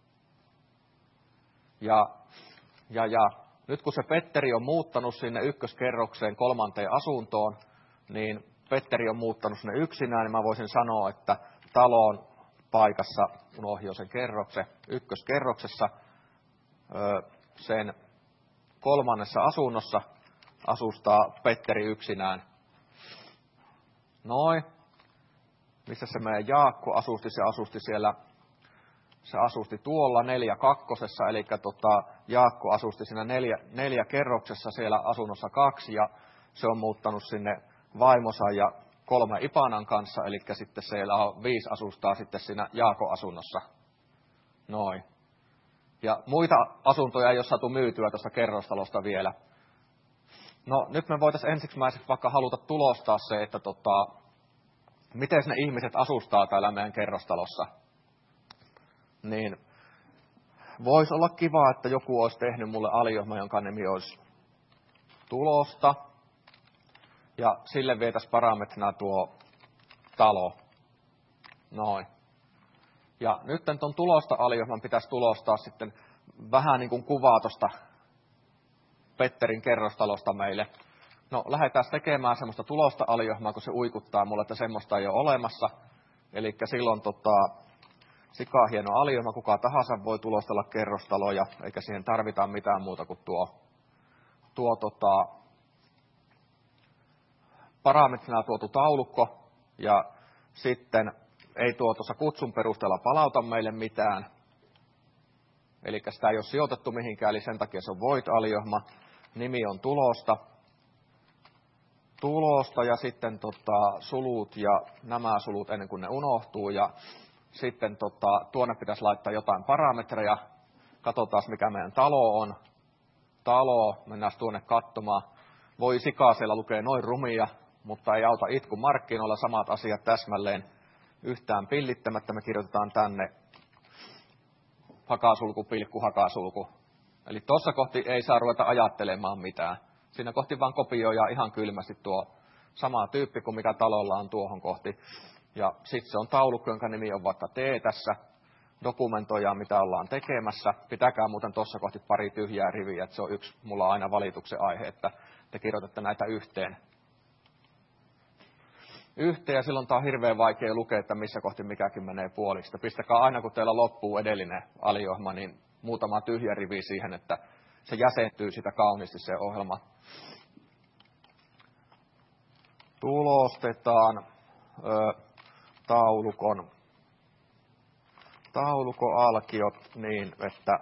Ja, ja, ja nyt kun se Petteri on muuttanut sinne ykköskerrokseen kolmanteen asuntoon, niin Petteri on muuttanut sinne yksinään, niin mä voisin sanoa, että talon paikassa, unohdin sen kerroksen, ykköskerroksessa, sen kolmannessa asunnossa asustaa Petteri yksinään. Noin. Missä se meidän Jaakko asusti? Se asusti siellä, se asusti tuolla neljä kakkosessa, eli tota, Jaakko asusti siinä neljä, neljä kerroksessa siellä asunnossa kaksi, ja se on muuttanut sinne vaimonsa ja kolme Ipanan kanssa, eli sitten siellä on viisi asustaa sitten siinä Jaakon asunnossa. Noin. Ja muita asuntoja ei ole saatu myytyä tuosta kerrostalosta vielä. No nyt me voitaisiin ensimmäiseksi vaikka haluta tulostaa se, että tota, miten ne ihmiset asustaa täällä meidän kerrostalossa. Niin voisi olla kiva, että joku olisi tehnyt mulle aliohma, jonka nimi olisi tulosta. Ja sille vietäisiin parametrina tuo talo. Noin. Ja nyt tuon tulosta aliohman pitäisi tulostaa sitten vähän niin kuin kuvaa tuosta Petterin kerrostalosta meille. No lähdetään tekemään semmoista tulosta aliohmaa, kun se uikuttaa mulle, että semmoista ei ole olemassa. Eli silloin tota, sikaa hieno aliohma, kuka tahansa voi tulostella kerrostaloja, eikä siihen tarvita mitään muuta kuin tuo, tuo tota, parametrina tuotu taulukko, ja sitten ei tuo tuossa kutsun perusteella palauta meille mitään. Eli sitä ei ole sijoitettu mihinkään, eli sen takia se on void-aliohma. Nimi on tulosta. Tulosta ja sitten tota, sulut ja nämä sulut ennen kuin ne unohtuu. Ja sitten tota, tuonne pitäisi laittaa jotain parametreja. Katsotaan mikä meidän talo on. Talo, mennään tuonne katsomaan. Voi sikaa siellä lukee noin rumia, mutta ei auta itku markkinoilla, samat asiat täsmälleen yhtään pillittämättä. Me kirjoitetaan tänne hakasulku, pilkku, hakasulku. Eli tuossa kohti ei saa ruveta ajattelemaan mitään. Siinä kohti vaan kopioidaan ihan kylmästi tuo sama tyyppi kuin mikä talolla on tuohon kohti. Ja sitten se on taulukko, jonka nimi on vaikka T tässä. Dokumentoidaan, mitä ollaan tekemässä. Pitäkää muuten tuossa kohti pari tyhjää riviä, että se on yksi, mulla on aina valituksen aihe, että te kirjoitatte näitä yhteen. Yhteen, ja silloin tämä on hirveän vaikea lukea, että missä kohti mikäkin menee puoliksi. Pistäkää aina, kun teillä loppuu edellinen aliohma, niin muutama tyhjä rivi siihen, että se jäsentyy sitä kauniisti se ohjelma. Tulostetaan ö, taulukon, taulukon alkiot niin, että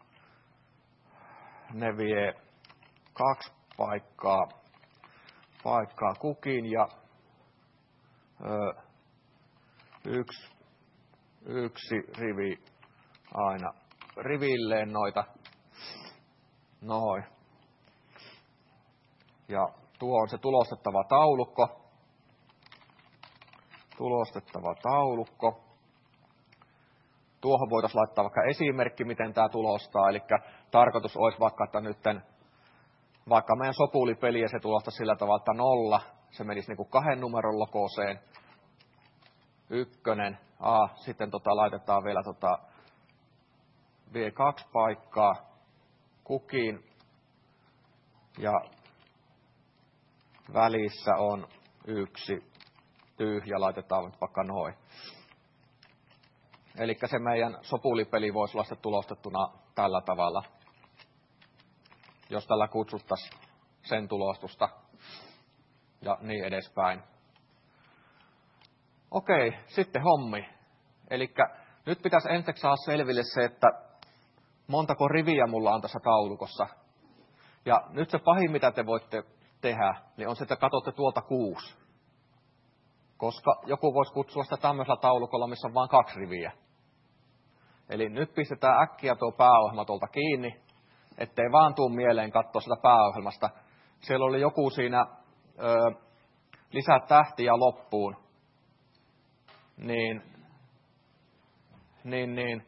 ne vie kaksi paikkaa, paikkaa kukin ja ö, yksi, yksi rivi aina rivilleen noita. Noin. Ja tuo on se tulostettava taulukko. Tulostettava taulukko. Tuohon voitaisiin laittaa vaikka esimerkki, miten tämä tulostaa. Eli tarkoitus olisi vaikka, että nytten, vaikka meidän sopulipeli ja se tulostaa sillä tavalla, että nolla, se menisi niin kuin kahden numeron lokooseen. Ykkönen. A, sitten tota laitetaan vielä tota, vie kaksi paikkaa kukin. Ja välissä on yksi tyhjä, laitetaan nyt vaikka noin. Eli se meidän sopulipeli voisi olla tulostettuna tällä tavalla, jos tällä kutsuttaisiin sen tulostusta ja niin edespäin. Okei, sitten hommi. Eli nyt pitäisi ensiksi saada selville se, että montako riviä mulla on tässä taulukossa. Ja nyt se pahin, mitä te voitte tehdä, niin on se, että katsotte tuolta kuusi. Koska joku voisi kutsua sitä tämmöisellä taulukolla, missä on vain kaksi riviä. Eli nyt pistetään äkkiä tuo pääohjelma tuolta kiinni, ettei vaan tuu mieleen katsoa sitä pääohjelmasta. Siellä oli joku siinä ö, lisää tähtiä loppuun. Niin, niin, niin.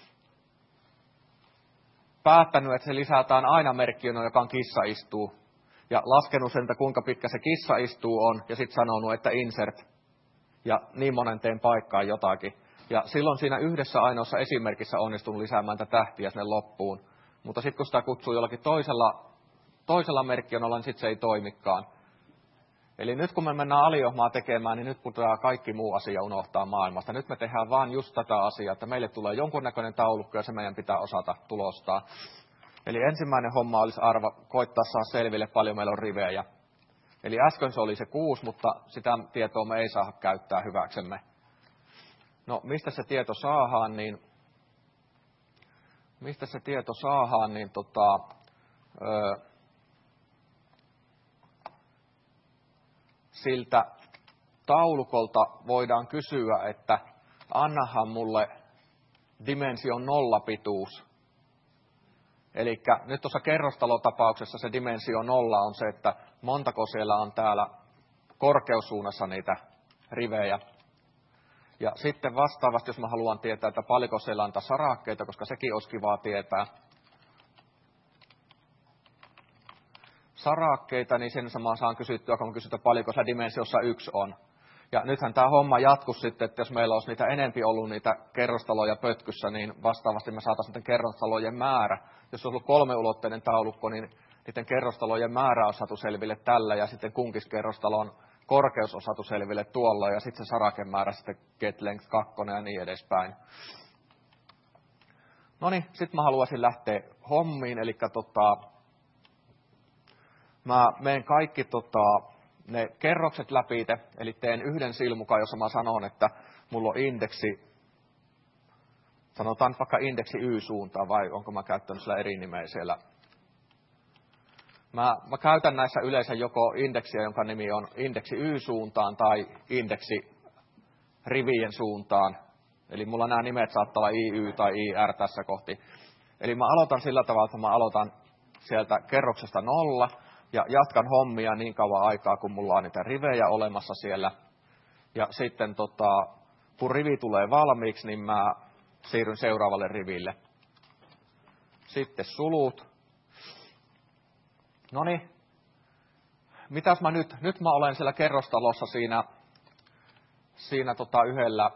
Päättänyt, että se lisätään aina merkkiönä, joka on kissa istuu. Ja laskenut sen, että kuinka pitkä se kissa istuu on, ja sitten sanonut, että insert. Ja niin monen teen paikkaan jotakin. Ja silloin siinä yhdessä ainoassa esimerkissä onnistunut lisäämään tätä tähtiä sinne loppuun. Mutta sitten kun sitä kutsuu jollakin toisella, toisella merkkionalla, niin sitten se ei toimikaan. Eli nyt kun me mennään aliohmaa tekemään, niin nyt pitää kaikki muu asia unohtaa maailmasta. Nyt me tehdään vaan just tätä asiaa, että meille tulee jonkunnäköinen taulukko ja se meidän pitää osata tulostaa. Eli ensimmäinen homma olisi arva koittaa saada selville, paljon meillä on rivejä. Eli äsken se oli se kuusi, mutta sitä tietoa me ei saa käyttää hyväksemme. No, mistä se tieto saadaan, niin, mistä se tieto saadaan, niin tota, ö, siltä taulukolta voidaan kysyä, että annahan mulle dimension nolla pituus. Eli nyt tuossa kerrostalotapauksessa se dimensio nolla on se, että montako siellä on täällä korkeussuunnassa niitä rivejä. Ja sitten vastaavasti, jos mä haluan tietää, että paljonko siellä on sarakkeita, koska sekin olisi kivaa tietää. Sarakkeita, niin sen samaan saan kysyttyä, kun kysytään, paljonko se dimensiossa yksi on. Ja nythän tämä homma jatkuisi sitten, että jos meillä olisi niitä enempi ollut niitä kerrostaloja pötkyssä, niin vastaavasti me saataisiin niiden kerrostalojen määrä. Jos olisi ollut kolmeulotteinen taulukko, niin niiden kerrostalojen määrä on saatu selville tällä, ja sitten kunkiskerrostalon korkeus on saatu selville tuolla, ja sitten se sarakemäärä sitten get length kaksi ja niin edespäin. No niin, sitten mä haluaisin lähteä hommiin, eli tota, mä menen kaikki tota, ne kerrokset läpi, eli teen yhden silmukan, jossa mä sanon, että mulla on indeksi, sanotaan vaikka indeksi Y-suuntaan, vai onko mä käyttänyt sillä eri nimeä siellä. Mä, mä käytän näissä yleensä joko indeksiä, jonka nimi on indeksi Y-suuntaan, tai indeksi rivien suuntaan. Eli mulla nämä nimet saattaa olla I Y tai I R tässä kohti. Eli mä aloitan sillä tavalla, että mä aloitan sieltä kerroksesta nolla, ja jatkan hommia niin kauan aikaa, kun mulla on niitä rivejä olemassa siellä. Ja sitten tota, kun rivi tulee valmiiksi, niin mä siirryn seuraavalle riville. Sitten sulut. Noniin. Mitäs mä nyt? Nyt mä olen siellä kerrostalossa siinä, siinä tota yhdellä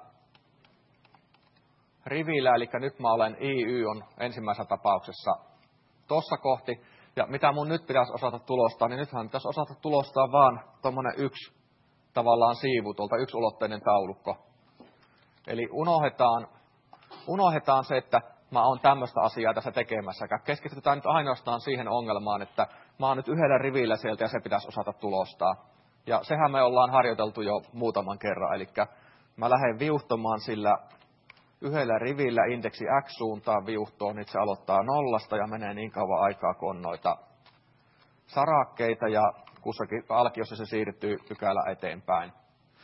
rivillä, eli nyt mä olen I Y on ensimmäisessä tapauksessa tossa kohti. Ja mitä mun nyt pitäisi osata tulostaa, niin nythän pitäisi osata tulostaa vaan tommonen yksi tavallaan siivu, tuolta yksiulotteinen taulukko. Eli unohdetaan, unohdetaan se, että mä oon tämmöistä asiaa tässä tekemässä. Keskitytään nyt ainoastaan siihen ongelmaan, että mä oon nyt yhdellä rivillä sieltä ja se pitäisi osata tulostaa. Ja sehän me ollaan harjoiteltu jo muutaman kerran, eli mä lähden viuhtomaan sillä yhdellä rivillä indeksi X-suuntaan viuhtoon, niin se aloittaa nollasta ja menee niin kauan aikaa, kun on noita sarakkeita ja kussakin alkiossa se siirtyy pykälä eteenpäin.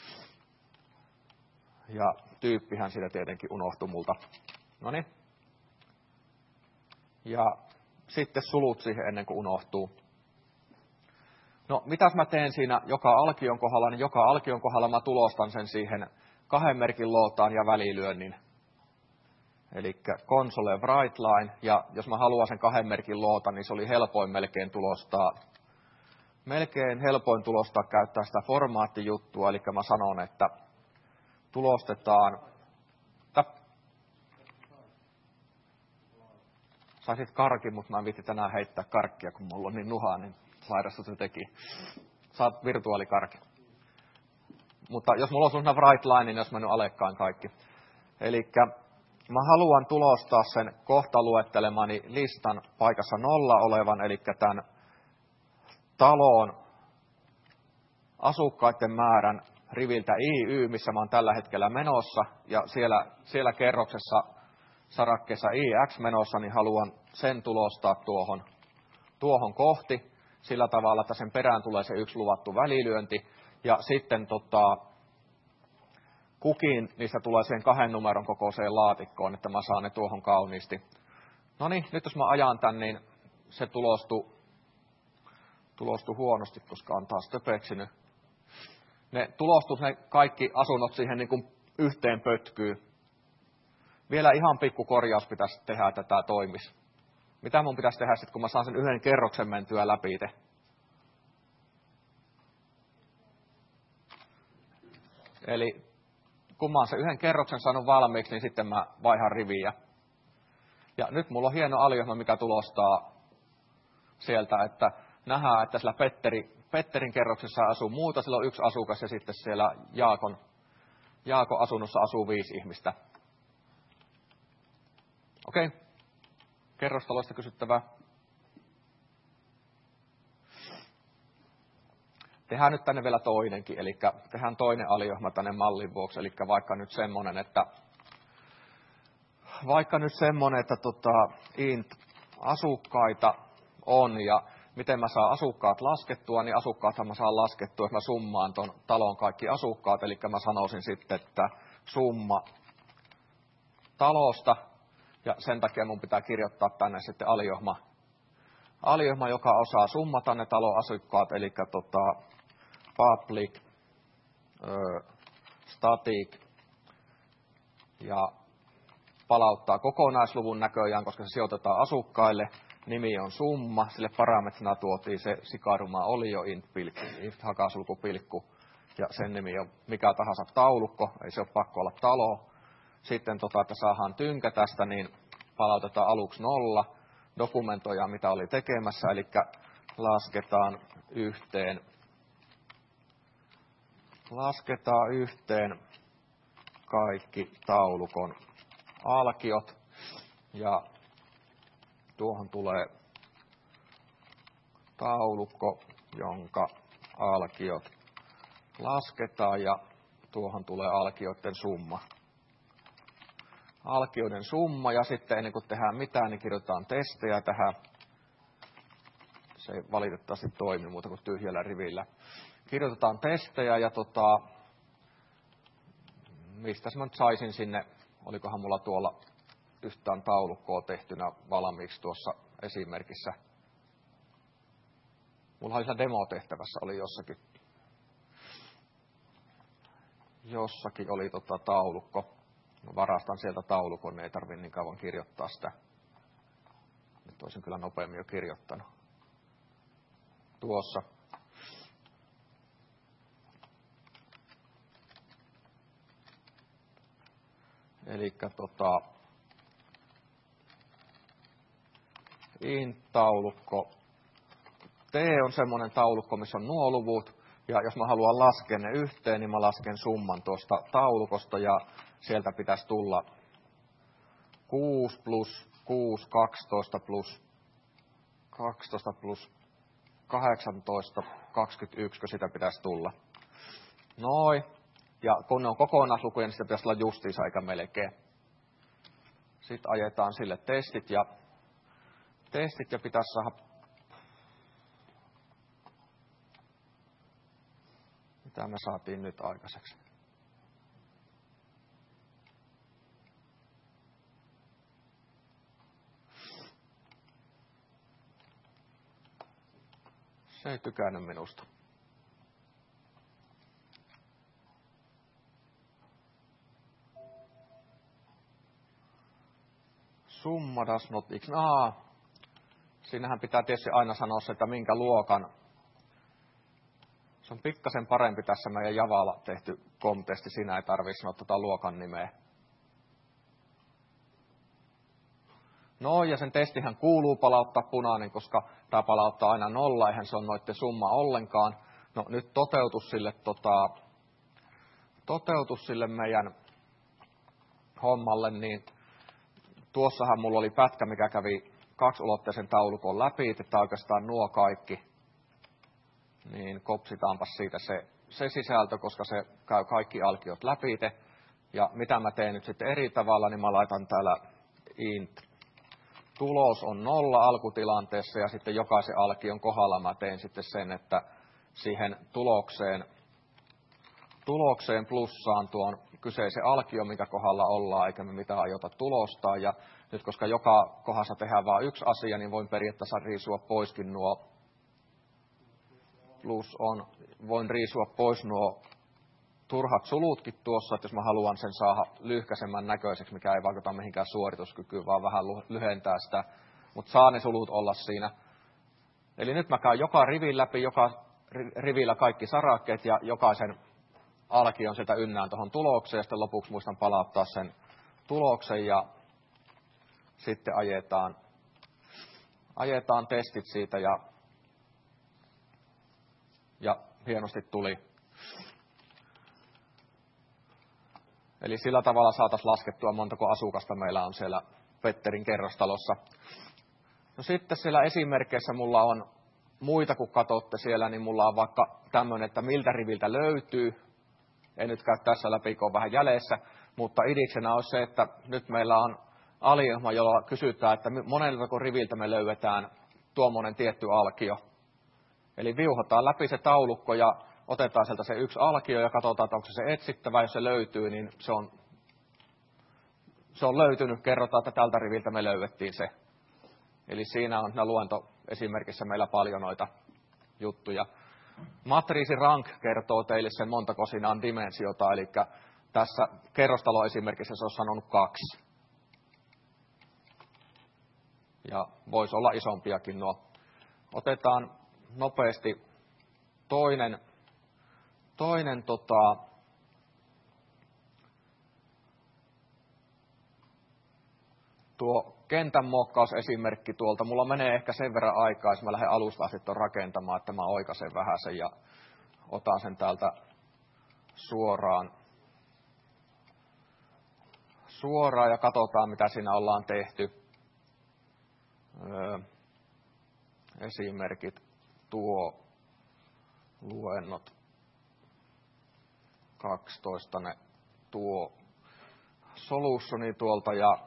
Ja tyyppihän siitä tietenkin unohtui multa. Noniin. Ja sitten sulut siihen ennen kuin unohtuu. No, mitäs mä teen siinä joka alkion kohdalla, niin joka alkion kohdalla mä tulostan sen siihen kahden merkin lootaan ja välilyönnin. Eli console write line, ja jos mä haluan sen kahden merkin loota, niin se oli helpoin melkein tulostaa, melkein helpoin tulostaa käyttää sitä formaattijuttua, eli mä sanon, että tulostetaan, tap, saisit karkin, mutta mä en viitti tänään heittää karkkia, kun mulla on niin nuhaa, niin sairasta se teki. Saat virtuaalikarkin. Mutta jos mulla on sellainen write line, niin jos mennyt alekkaan kaikki. Elikkä mä haluan tulostaa sen kohta luettelemani listan paikassa nolla olevan, eli tämän talon asukkaiden määrän riviltä I Y, missä mä oon tällä hetkellä menossa, ja siellä, siellä kerroksessa sarakkeessa I X menossa, niin haluan sen tulostaa tuohon, tuohon kohti, sillä tavalla, että sen perään tulee se yksi luvattu välilyönti, ja sitten tota, kukin niistä tulee siihen kahden numeron kokoiseen laatikkoon, että mä saan ne tuohon kauniisti. No niin, nyt jos mä ajan tän, niin se tulostuu, tulostuu huonosti, koska on taas töpeksinyt. Ne tulostuu ne kaikki asunnot siihen niin kuin yhteen pötkyyn. Vielä ihan pikku korjaus pitäisi tehdä, että tämä toimisi. Mitä mun pitäisi tehdä sitten, kun mä saan sen yhden kerroksen mentyä läpi? Eli kun mä oon sen yhden kerroksen saanut valmiiksi, niin sitten mä vaihan riviä. Ja nyt mulla on hieno aliohjelma, mikä tulostaa sieltä, että nähdään, että sillä Petteri, Petterin kerroksessa asuu muuta, sillä on yksi asukas ja sitten siellä Jaakon, Jaakon asunnossa asuu viisi ihmistä. Okei, kerrostaloista kysyttävää. Tehdään nyt tänne vielä toinenkin, eli tehdään toinen aliohjelma tänne mallin vuoksi, eli vaikka nyt semmoinen, että vaikka nyt semmoinen, että tota, int asukkaita on ja miten mä saan asukkaat laskettua, niin asukkaathan mä saan laskettua, että mä summaan ton talon kaikki asukkaat, eli mä sanoisin sitten, että summa talosta, ja sen takia mun pitää kirjoittaa tänne sitten aliohjelma, aliohjelma joka osaa summata ne talon asukkaat, eli tota, public, ö, static ja palauttaa kokonaisluvun näköjään, koska se sijoitetaan asukkaille. Nimi on summa, sille parametrina tuotiin se sikaruma oli jo int pilkku, int hakasulku pilkku, ja sen nimi on mikä tahansa taulukko, ei se ole pakko olla talo. Sitten, tota, että saadaan tynkä tästä, niin palautetaan aluksi nolla, dokumentoidaan mitä oli tekemässä, eli lasketaan yhteen, lasketaan yhteen kaikki taulukon alkiot, ja tuohon tulee taulukko, jonka alkiot lasketaan, ja tuohon tulee alkioiden summa. Alkioiden summa, ja sitten ennen kuin tehdään mitään, niin kirjoitetaan testejä tähän. Se ei valitettavasti toimi muuta kuin tyhjällä rivillä. Kirjoitetaan testejä, ja tota, mistä mä nyt saisin sinne, olikohan mulla tuolla yhtään taulukkoa tehtynä valmiiksi tuossa esimerkissä. Mulla oli siellä demotehtävässä, oli jossakin, jossakin oli tota taulukko. Mä varastan sieltä taulukon, niin ei tarvitse niin kauan kirjoittaa sitä. Nyt olisin kyllä nopeammin jo kirjoittanut. Tuossa. Elikkä tota, int-taulukko. T on semmoinen taulukko, missä on nuo luvut. Ja jos mä haluan laskea ne yhteen, niin mä lasken summan tuosta taulukosta. Ja sieltä pitäisi tulla kuusi plus kuusi, kaksitoista plus kaksitoista plus kahdeksantoista, kaksikymmentäyksi, kun sitä pitäisi tulla. Noin. Ja kun ne on kokonaislukuja, niin sitä pitäisi olla justiinsa eikä melkein. Sitten ajetaan sille testit ja testit ja pitäisi saada, mitä me saatiin nyt aikaiseksi. Se ei tykännyt minusta. Summa does not equal. Aa, siinähän pitää tietysti aina sanoa se, että minkä luokan. Se on pikkasen parempi tässä meidän Javalla tehty kom-testi. Siinä ei tarvitse sanoa tuota luokan nimeä. No ja sen testihän kuuluu palauttaa punainen, koska tämä palauttaa aina nolla, eihän se ole noiden summa ollenkaan. No nyt toteutus sille, tota, toteutus sille meidän hommalle, niin tuossahan mulla oli pätkä, mikä kävi kaksiulotteisen taulukon läpi, että oikeastaan nuo kaikki, niin kopsitaanpas siitä se, se sisältö, koska se käy kaikki alkiot läpite. Ja mitä mä teen nyt sitten eri tavalla, niin mä laitan täällä int. Tulos on nolla alkutilanteessa ja sitten jokaisen alkion kohdalla mä teen sitten sen, että siihen tulokseen, tulokseen plussaan tuon kyseisen alkion, mikä kohdalla ollaan, eikä me mitään aiota tulostaa. Ja nyt koska joka kohdassa tehdään vain yksi asia, niin voin periaatteessa riisua poiskin nuo plus on, voin riisua pois nuo turhat sulutkin tuossa, että jos mä haluan sen saada lyhkäisemmän näköiseksi, mikä ei vaikuta mihinkään suorituskykyyn, vaan vähän lyhentää sitä, mutta saa ne sulut olla siinä. Eli nyt mä käyn joka rivin läpi, joka rivillä kaikki sarakkeet ja jokaisen alkion sieltä ynnään tuohon tulokseen, ja sitten lopuksi muistan palauttaa sen tuloksen ja sitten ajetaan, ajetaan testit siitä ja, ja hienosti tuli. Eli sillä tavalla saataisiin laskettua, montako asukasta meillä on siellä Petterin kerrostalossa. No sitten siellä esimerkkeissä mulla on muita, kun katsotte siellä, niin mulla on vaikka tämmöinen, että miltä riviltä löytyy. En nyt käy tässä läpi, kun on vähän jäljessä, mutta idiksenä on se, että nyt meillä on aliohjelma, jolla kysytään, että monelta riviltä me löydetään tuommoinen tietty alkio. Eli viuhotaan läpi se taulukko ja otetaan sieltä se yksi alkio ja katsotaan, että onko se, se etsittävä. Jos se löytyy, niin se on, se on löytynyt. Kerrotaan, että tältä riviltä me löydettiin se. Eli siinä on luentoesimerkissä meillä paljon noita juttuja. Matriisi rank kertoo teille sen, montako siinä on dimensiota. Eli tässä kerrostaloesimerkissä se on sanonut kaksi. Ja voisi olla isompiakin nuo. Otetaan nopeasti toinen, toinen tota, tuo kentän muokkausesimerkki tuolta. Mulla menee ehkä sen verran aikaa, jos mä lähden alusta asti ton rakentamaan, että mä oikaisen vähän sen ja otan sen täältä suoraan. Suoraan ja katsotaan, mitä siinä ollaan tehty. Öö, esimerkit, tuo, luennot, kaksitoista ne tuo solutioni tuolta ja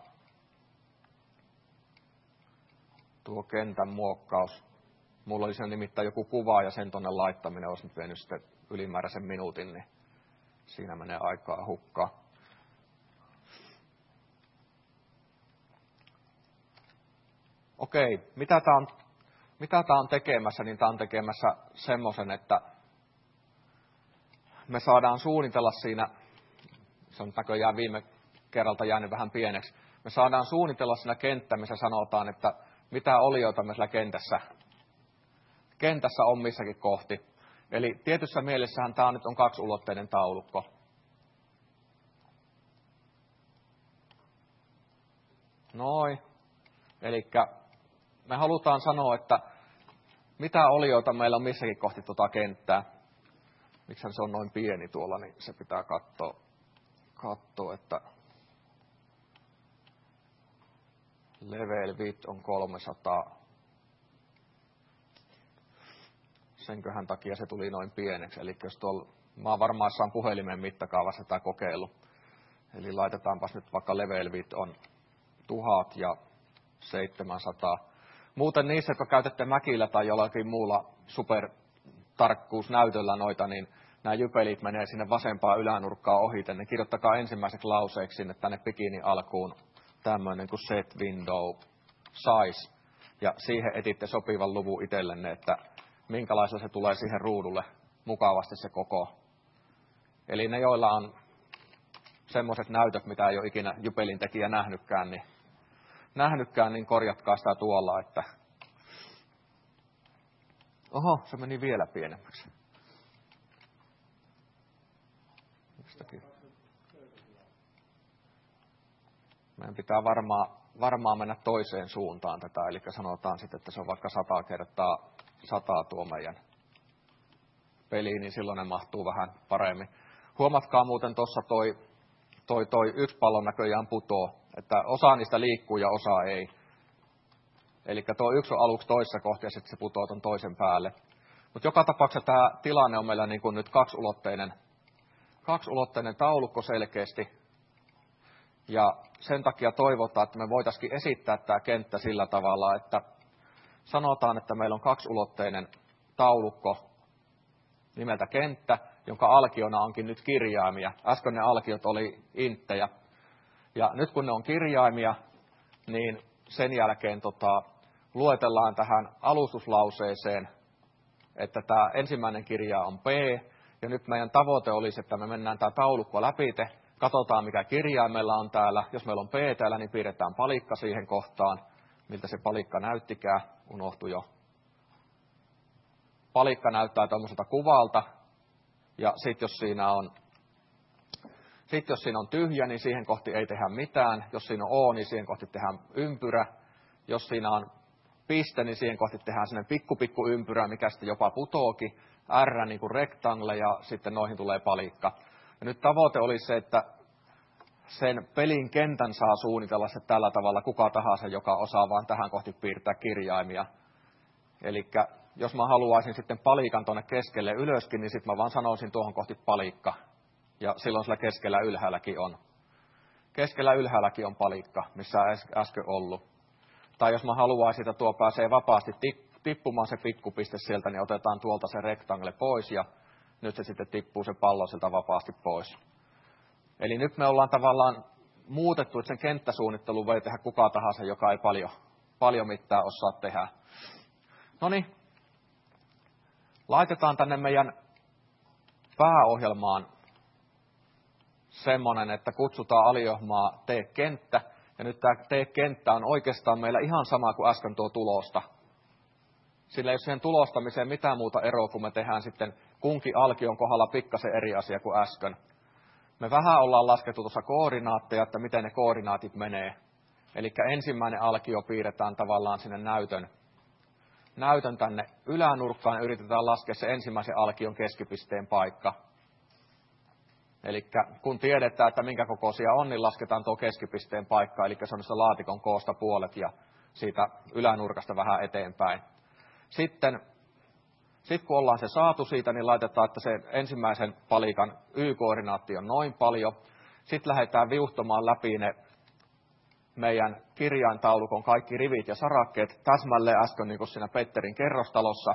tuo kentän muokkaus. Mulla oli sen nimittäin joku kuva ja sen tonne laittaminen olisi nyt vienyt sitten ylimääräisen minuutin, niin siinä menee aikaa hukkaan. Okei, mitä tää on, mitä tää on tekemässä, niin tää on tekemässä semmoisen, että me saadaan suunnitella siinä, se on näköjään viime kerralta jäänyt vähän pieneksi, me saadaan suunnitella siinä kenttä, missä sanotaan, että mitä olioita me siellä kentässä, kentässä on missäkin kohti. Eli tietyssä mielessähän tämä nyt on kaksiulotteinen taulukko. Noin. Eli me halutaan sanoa, että mitä olioita meillä on missäkin kohti tuota kenttää. Miksihän se on noin pieni tuolla, niin se pitää katsoa, katsoa että level width on kolmesataa. Senköhän takia se tuli noin pieneksi. Eli jos tuolla, mä oon varmaan saan puhelimen mittakaavassa tätä kokeilu. Eli laitetaanpas nyt vaikka level width on tuhat ja seitsemänsataa. Muuten niissä, jotka käytätte Mäkillä tai jollakin muulla supertarkkuusnäytöllä noita, niin nämä jypelit menee sinne vasempaan ylänurkkaan ohiten. Ne kirjoittakaa ensimmäiseksi lauseeksi sinne tänne bikinin alkuun tämmöinen kuin set window size. Ja siihen etitte sopivan luvun itsellenne, että minkälaisella se tulee siihen ruudulle mukavasti se koko. Eli ne, joilla on semmoiset näytöt, mitä ei ole ikinä jypelin tekijä nähnytkään, niin, nähnytkään, niin korjatkaa sitä tuolla, että oho, se meni vielä pienemmäksi. Mistäkin? Meidän pitää varmaan, varmaan mennä toiseen suuntaan tätä, eli sanotaan sitten, että se on vaikka sata kertaa sata tuo meidän peli, niin silloin ne mahtuu vähän paremmin. Huomatkaa muuten tuossa toi, toi, toi yksi pallon näköjään putoo, että osa niistä liikkuu ja osa ei. Eli tuo yksi on aluksi toisessa kohti ja sitten se putoo ton toisen päälle. Mutta joka tapauksessa tämä tilanne on meillä niin kuin nyt kaksiulotteinen, kaksiulotteinen taulukko selkeästi. Ja sen takia toivotaan, että me voitaisiin esittää tämä kenttä sillä tavalla, että sanotaan, että meillä on kaksiulotteinen taulukko nimeltä kenttä, jonka alkiona onkin nyt kirjaimia. Äsken ne alkiot oli inttejä. Ja nyt kun ne on kirjaimia, niin sen jälkeen tota, luetellaan tähän alustuslauseeseen, että tämä ensimmäinen kirja on P, ja nyt meidän tavoite olisi, että me mennään tämä taulukko läpite, katsotaan mikä kirjain meillä on täällä. Jos meillä on P täällä, niin piirretään palikka siihen kohtaan, miltä se palikka näyttikää, unohtui jo. Palikka näyttää tuommoiselta kuvalta, ja sitten jos siinä on Sitten jos siinä on tyhjä, niin siihen kohti ei tehdä mitään. Jos siinä on O, niin siihen kohti tehdään ympyrä. Jos siinä on piste, niin siihen kohti tehdään sellainen pikku pikku ympyrä, mikä sitten jopa putookin. R niin kuin rectangle ja sitten noihin tulee palikka. Ja nyt tavoite oli se, että sen pelin kentän saa suunnitella se tällä tavalla kuka tahansa, joka osaa vaan tähän kohti piirtää kirjaimia. Eli jos mä haluaisin sitten palikan tuonne keskelle ylöskin, niin sitten mä vaan sanoisin tuohon kohti palikka. Ja silloin sillä keskellä ylhäälläkin on. Keskellä ylhäälläkin on palikka, missä äsken ollut. Tai jos mä haluaisin, että tuo pääsee vapaasti tippumaan se pikkupiste sieltä, niin otetaan tuolta se rectangle pois ja nyt se sitten tippuu se pallo sieltä vapaasti pois. Eli nyt me ollaan tavallaan muutettu, että sen kenttäsuunnittelun voi tehdä kuka tahansa, joka ei paljon, paljon mitään osaa tehdä. Noniin, laitetaan tänne meidän pääohjelmaan semmoinen, että kutsutaan aliohjelmaa tee kenttä. Ja nyt tämä tee kenttä on oikeastaan meillä ihan sama kuin äsken tuo tulosta. Sillä ei ole siihen tulostamiseen mitään muuta eroa, kun me tehdään sitten kunkin alkion kohdalla pikkasen eri asia kuin äsken. Me vähän ollaan laskettu tuossa koordinaatteja, että miten ne koordinaatit menee. Eli ensimmäinen alkio piirretään tavallaan sinne näytön, näytön tänne ylänurkkaan ja yritetään laskea se ensimmäisen alkion keskipisteen paikka. Eli kun tiedetään, että minkä kokoisia on, niin lasketaan tuo keskipisteen paikka, eli se on se laatikon koosta puolet ja siitä ylänurkasta vähän eteenpäin. Sitten, sitten kun ollaan se saatu siitä, niin laitetaan, että se ensimmäisen palikan Y-koordinaatti on noin paljon. Sitten lähdetään viuhtomaan läpi ne meidän kirjaintaulukon kaikki rivit ja sarakkeet täsmälleen äsken niin kuin siinä Petterin kerrostalossa.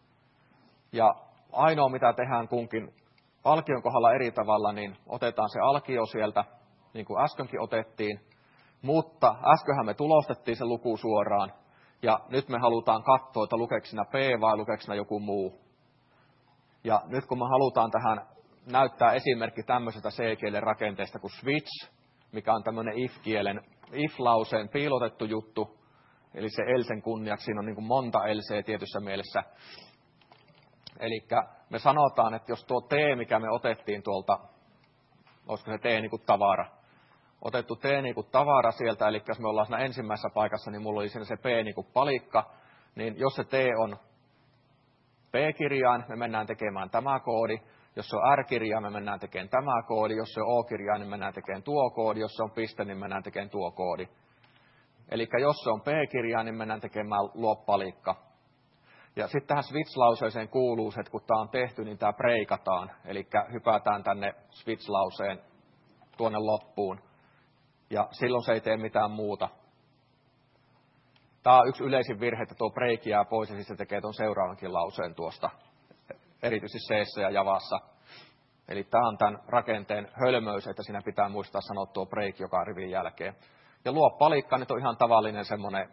Ja ainoa mitä tehdään kunkin alkion kohdalla eri tavalla, niin otetaan se alkio sieltä, niin kuin äskenkin otettiin. Mutta äskenhän me tulostettiin se luku suoraan. Ja nyt me halutaan katsoa, että lukeeko siinä P vai lukeeko siinä joku muu. Ja nyt kun me halutaan tähän näyttää esimerkki tämmöisestä C-kielen rakenteesta kuin switch, mikä on tämmöinen if-kielen, if-lauseen piilotettu juttu, eli se elsen kunniaksi, siinä on niin kuin monta elseä tietyssä mielessä. Eli me sanotaan, että jos tuo T, mikä me otettiin tuolta, olisiko se T niin kuin tavara, otettu T niin kuin tavara sieltä, eli jos me ollaan siinä ensimmäisessä paikassa, niin mulla oli siinä se P niin kuin palikka, niin jos se T on P-kirjain, me mennään tekemään tämä koodi. Jos se on R-kirjain, me mennään tekemään tämä koodi. Jos se on O-kirjain, niin mennään tekemään tuo koodi. Jos se on piste, niin mennään tekemään tuo koodi. Eli jos se on P-kirjain, niin mennään tekemään luo palikka. Ja sitten tähän switch-lauseeseen kuuluu se, että kun tämä on tehty, niin tämä breikataan. Eli hypätään tänne switch-lauseen tuonne loppuun. Ja silloin se ei tee mitään muuta. Tämä on yksi yleisin virhe, että tuo break jää pois ja siis se tekee tuon seuraavankin lauseen tuosta, erityisesti C:ssä ja Javassa. Eli tämä on tämän rakenteen hölmöys, että siinä pitää muistaa sanoa tuo break joka rivin jälkeen. Ja luo palikka nyt on ihan tavallinen semmoinen,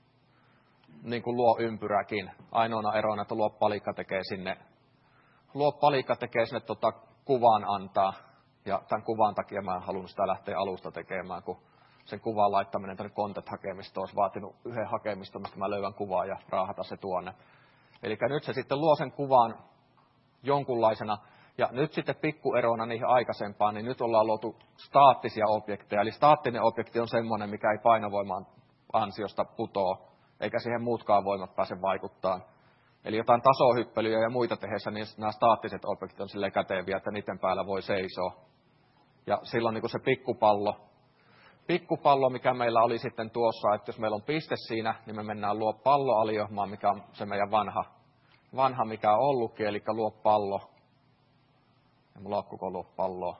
niin kuin luo ympyräkin. Ainoana erona, että luo palikka tekee sinne, luo palikka tekee sinne tota kuvan antaa. Ja tämän kuvan takia mä en halunnut sitä lähteä alusta tekemään, kun sen kuvan laittaminen tänne content-hakemistoon olisi vaatinut yhden hakemiston, mistä mä löydän kuvaa ja raahata se tuonne. Eli nyt se sitten luo sen kuvan jonkunlaisena. Ja nyt sitten pikkuerona niihin aikaisempaan, niin nyt ollaan luotu staattisia objekteja. Eli staattinen objekti on semmoinen, mikä ei painovoiman ansiosta putoo, eikä siihen muutkaan voimat pääse vaikuttaa. Eli jotain tasohyppelyjä ja muita tehdessä, niin nämä staattiset objektit on silleen käteviä, että niiden päällä voi seisoa. Ja silloin niin kuin se pikkupallo, pikkupallo, mikä meillä oli sitten tuossa, että jos meillä on piste siinä, niin me mennään luo palloaliohmaan, mikä on se meidän vanha, vanha mikä on ollutkin, eli luo pallo. Ja mulla on koko luo palloa.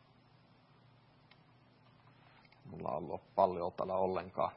Mulla on luo palloa täällä ollenkaan.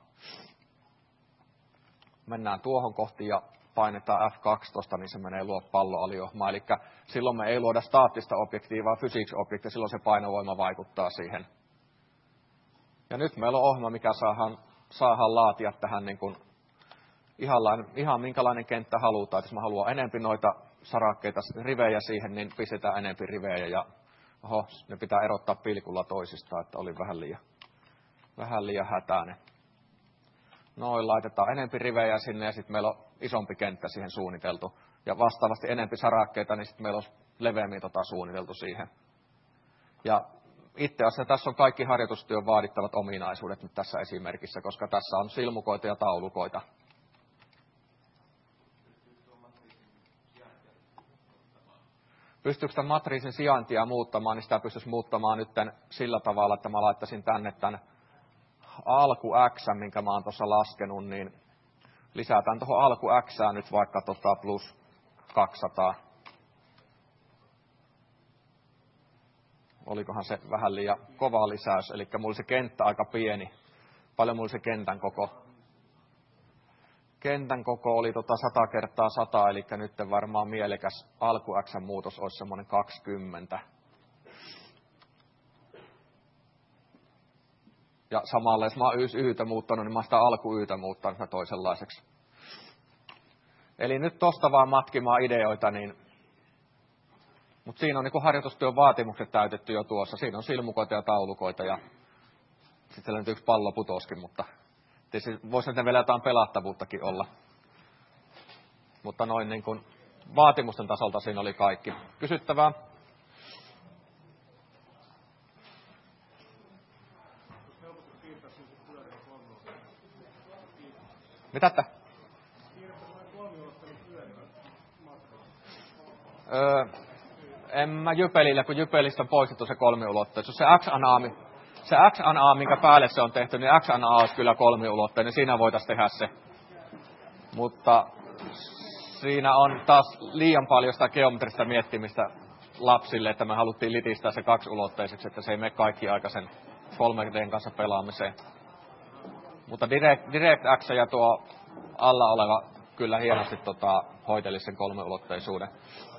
Mennään tuohon kohti ja painetaan F kaksitoista, niin se menee luo palloaliohmaan. Eli silloin me ei luoda staattista objektia, vaan physics-objektia, silloin se painovoima vaikuttaa siihen. Ja nyt meillä on ohjelma, mikä saadaan, saadaan laatia tähän niin kuin ihan, ihan minkälainen kenttä halutaan. Jos mä haluan enempi noita sarakkeita, rivejä siihen, niin pistetään enempi rivejä. Ja oho, ne pitää erottaa pilkulla toisistaan, että oli vähän liian, vähän liian hätäinen. Noin, laitetaan enempi rivejä sinne ja sitten meillä on isompi kenttä siihen suunniteltu. Ja vastaavasti enempi sarakkeita, niin sitten meillä on leveämmin tota suunniteltu siihen. Ja itse asiassa tässä on kaikki harjoitustyön vaadittavat ominaisuudet nyt tässä esimerkissä, koska tässä on silmukoita ja taulukoita. Pystyykö tämän matriisin sijaintia muuttamaan, niin sitä pystyisi muuttamaan nyt sillä tavalla, että mä laittaisin tänne tämän alku X, minkä mä oon tuossa laskenut, niin lisätään tuohon alku X nyt vaikka tota plus kaksisataa. Olikohan se vähän liian kova lisäys, eli mulla se kenttä aika pieni. Paljon mulla se kentän koko? Kentän koko oli tota sata kertaa sata, eli nyt varmaan mielekäs alku X:n muutos olisi semmoinen kaksikymmentä. Ja samalla, jos mä oon Ytä muuttanut, niin mä oon sitä alku Ytä muuttanut toisenlaiseksi. Eli nyt tosta vaan matkimaan ideoita, niin mutta siinä on niin harjoitustyön vaatimukset täytetty jo tuossa. Siinä on silmukoita ja taulukoita ja sitten siellä nyt yksi pallo putoskin, mutta voisi nyt vielä jotain pelattavuuttakin olla. Mutta noin niin kuin vaatimusten tasolta siinä oli kaikki. Kysyttävää? Mitä että? Öö, en mä Jypelillä, kun Jypelistä on poistettu se kolmiulotteisuus. Se X-anaami, se X-anaami, minkä päälle se on tehty, niin X-ana olisi kyllä kolmiulotteinen, niin siinä voitaisiin tehdä se. Mutta siinä on taas liian paljon sitä geometrista miettimistä lapsille, että me haluttiin litistää se kaksiulotteiseksi, että se ei mene kaikki aika sen kolme D:n kanssa pelaamiseen. Mutta Direct, DirectX ja tuo alla oleva kyllä hienosti tota, hoiteli sen kolmiulotteisuuden.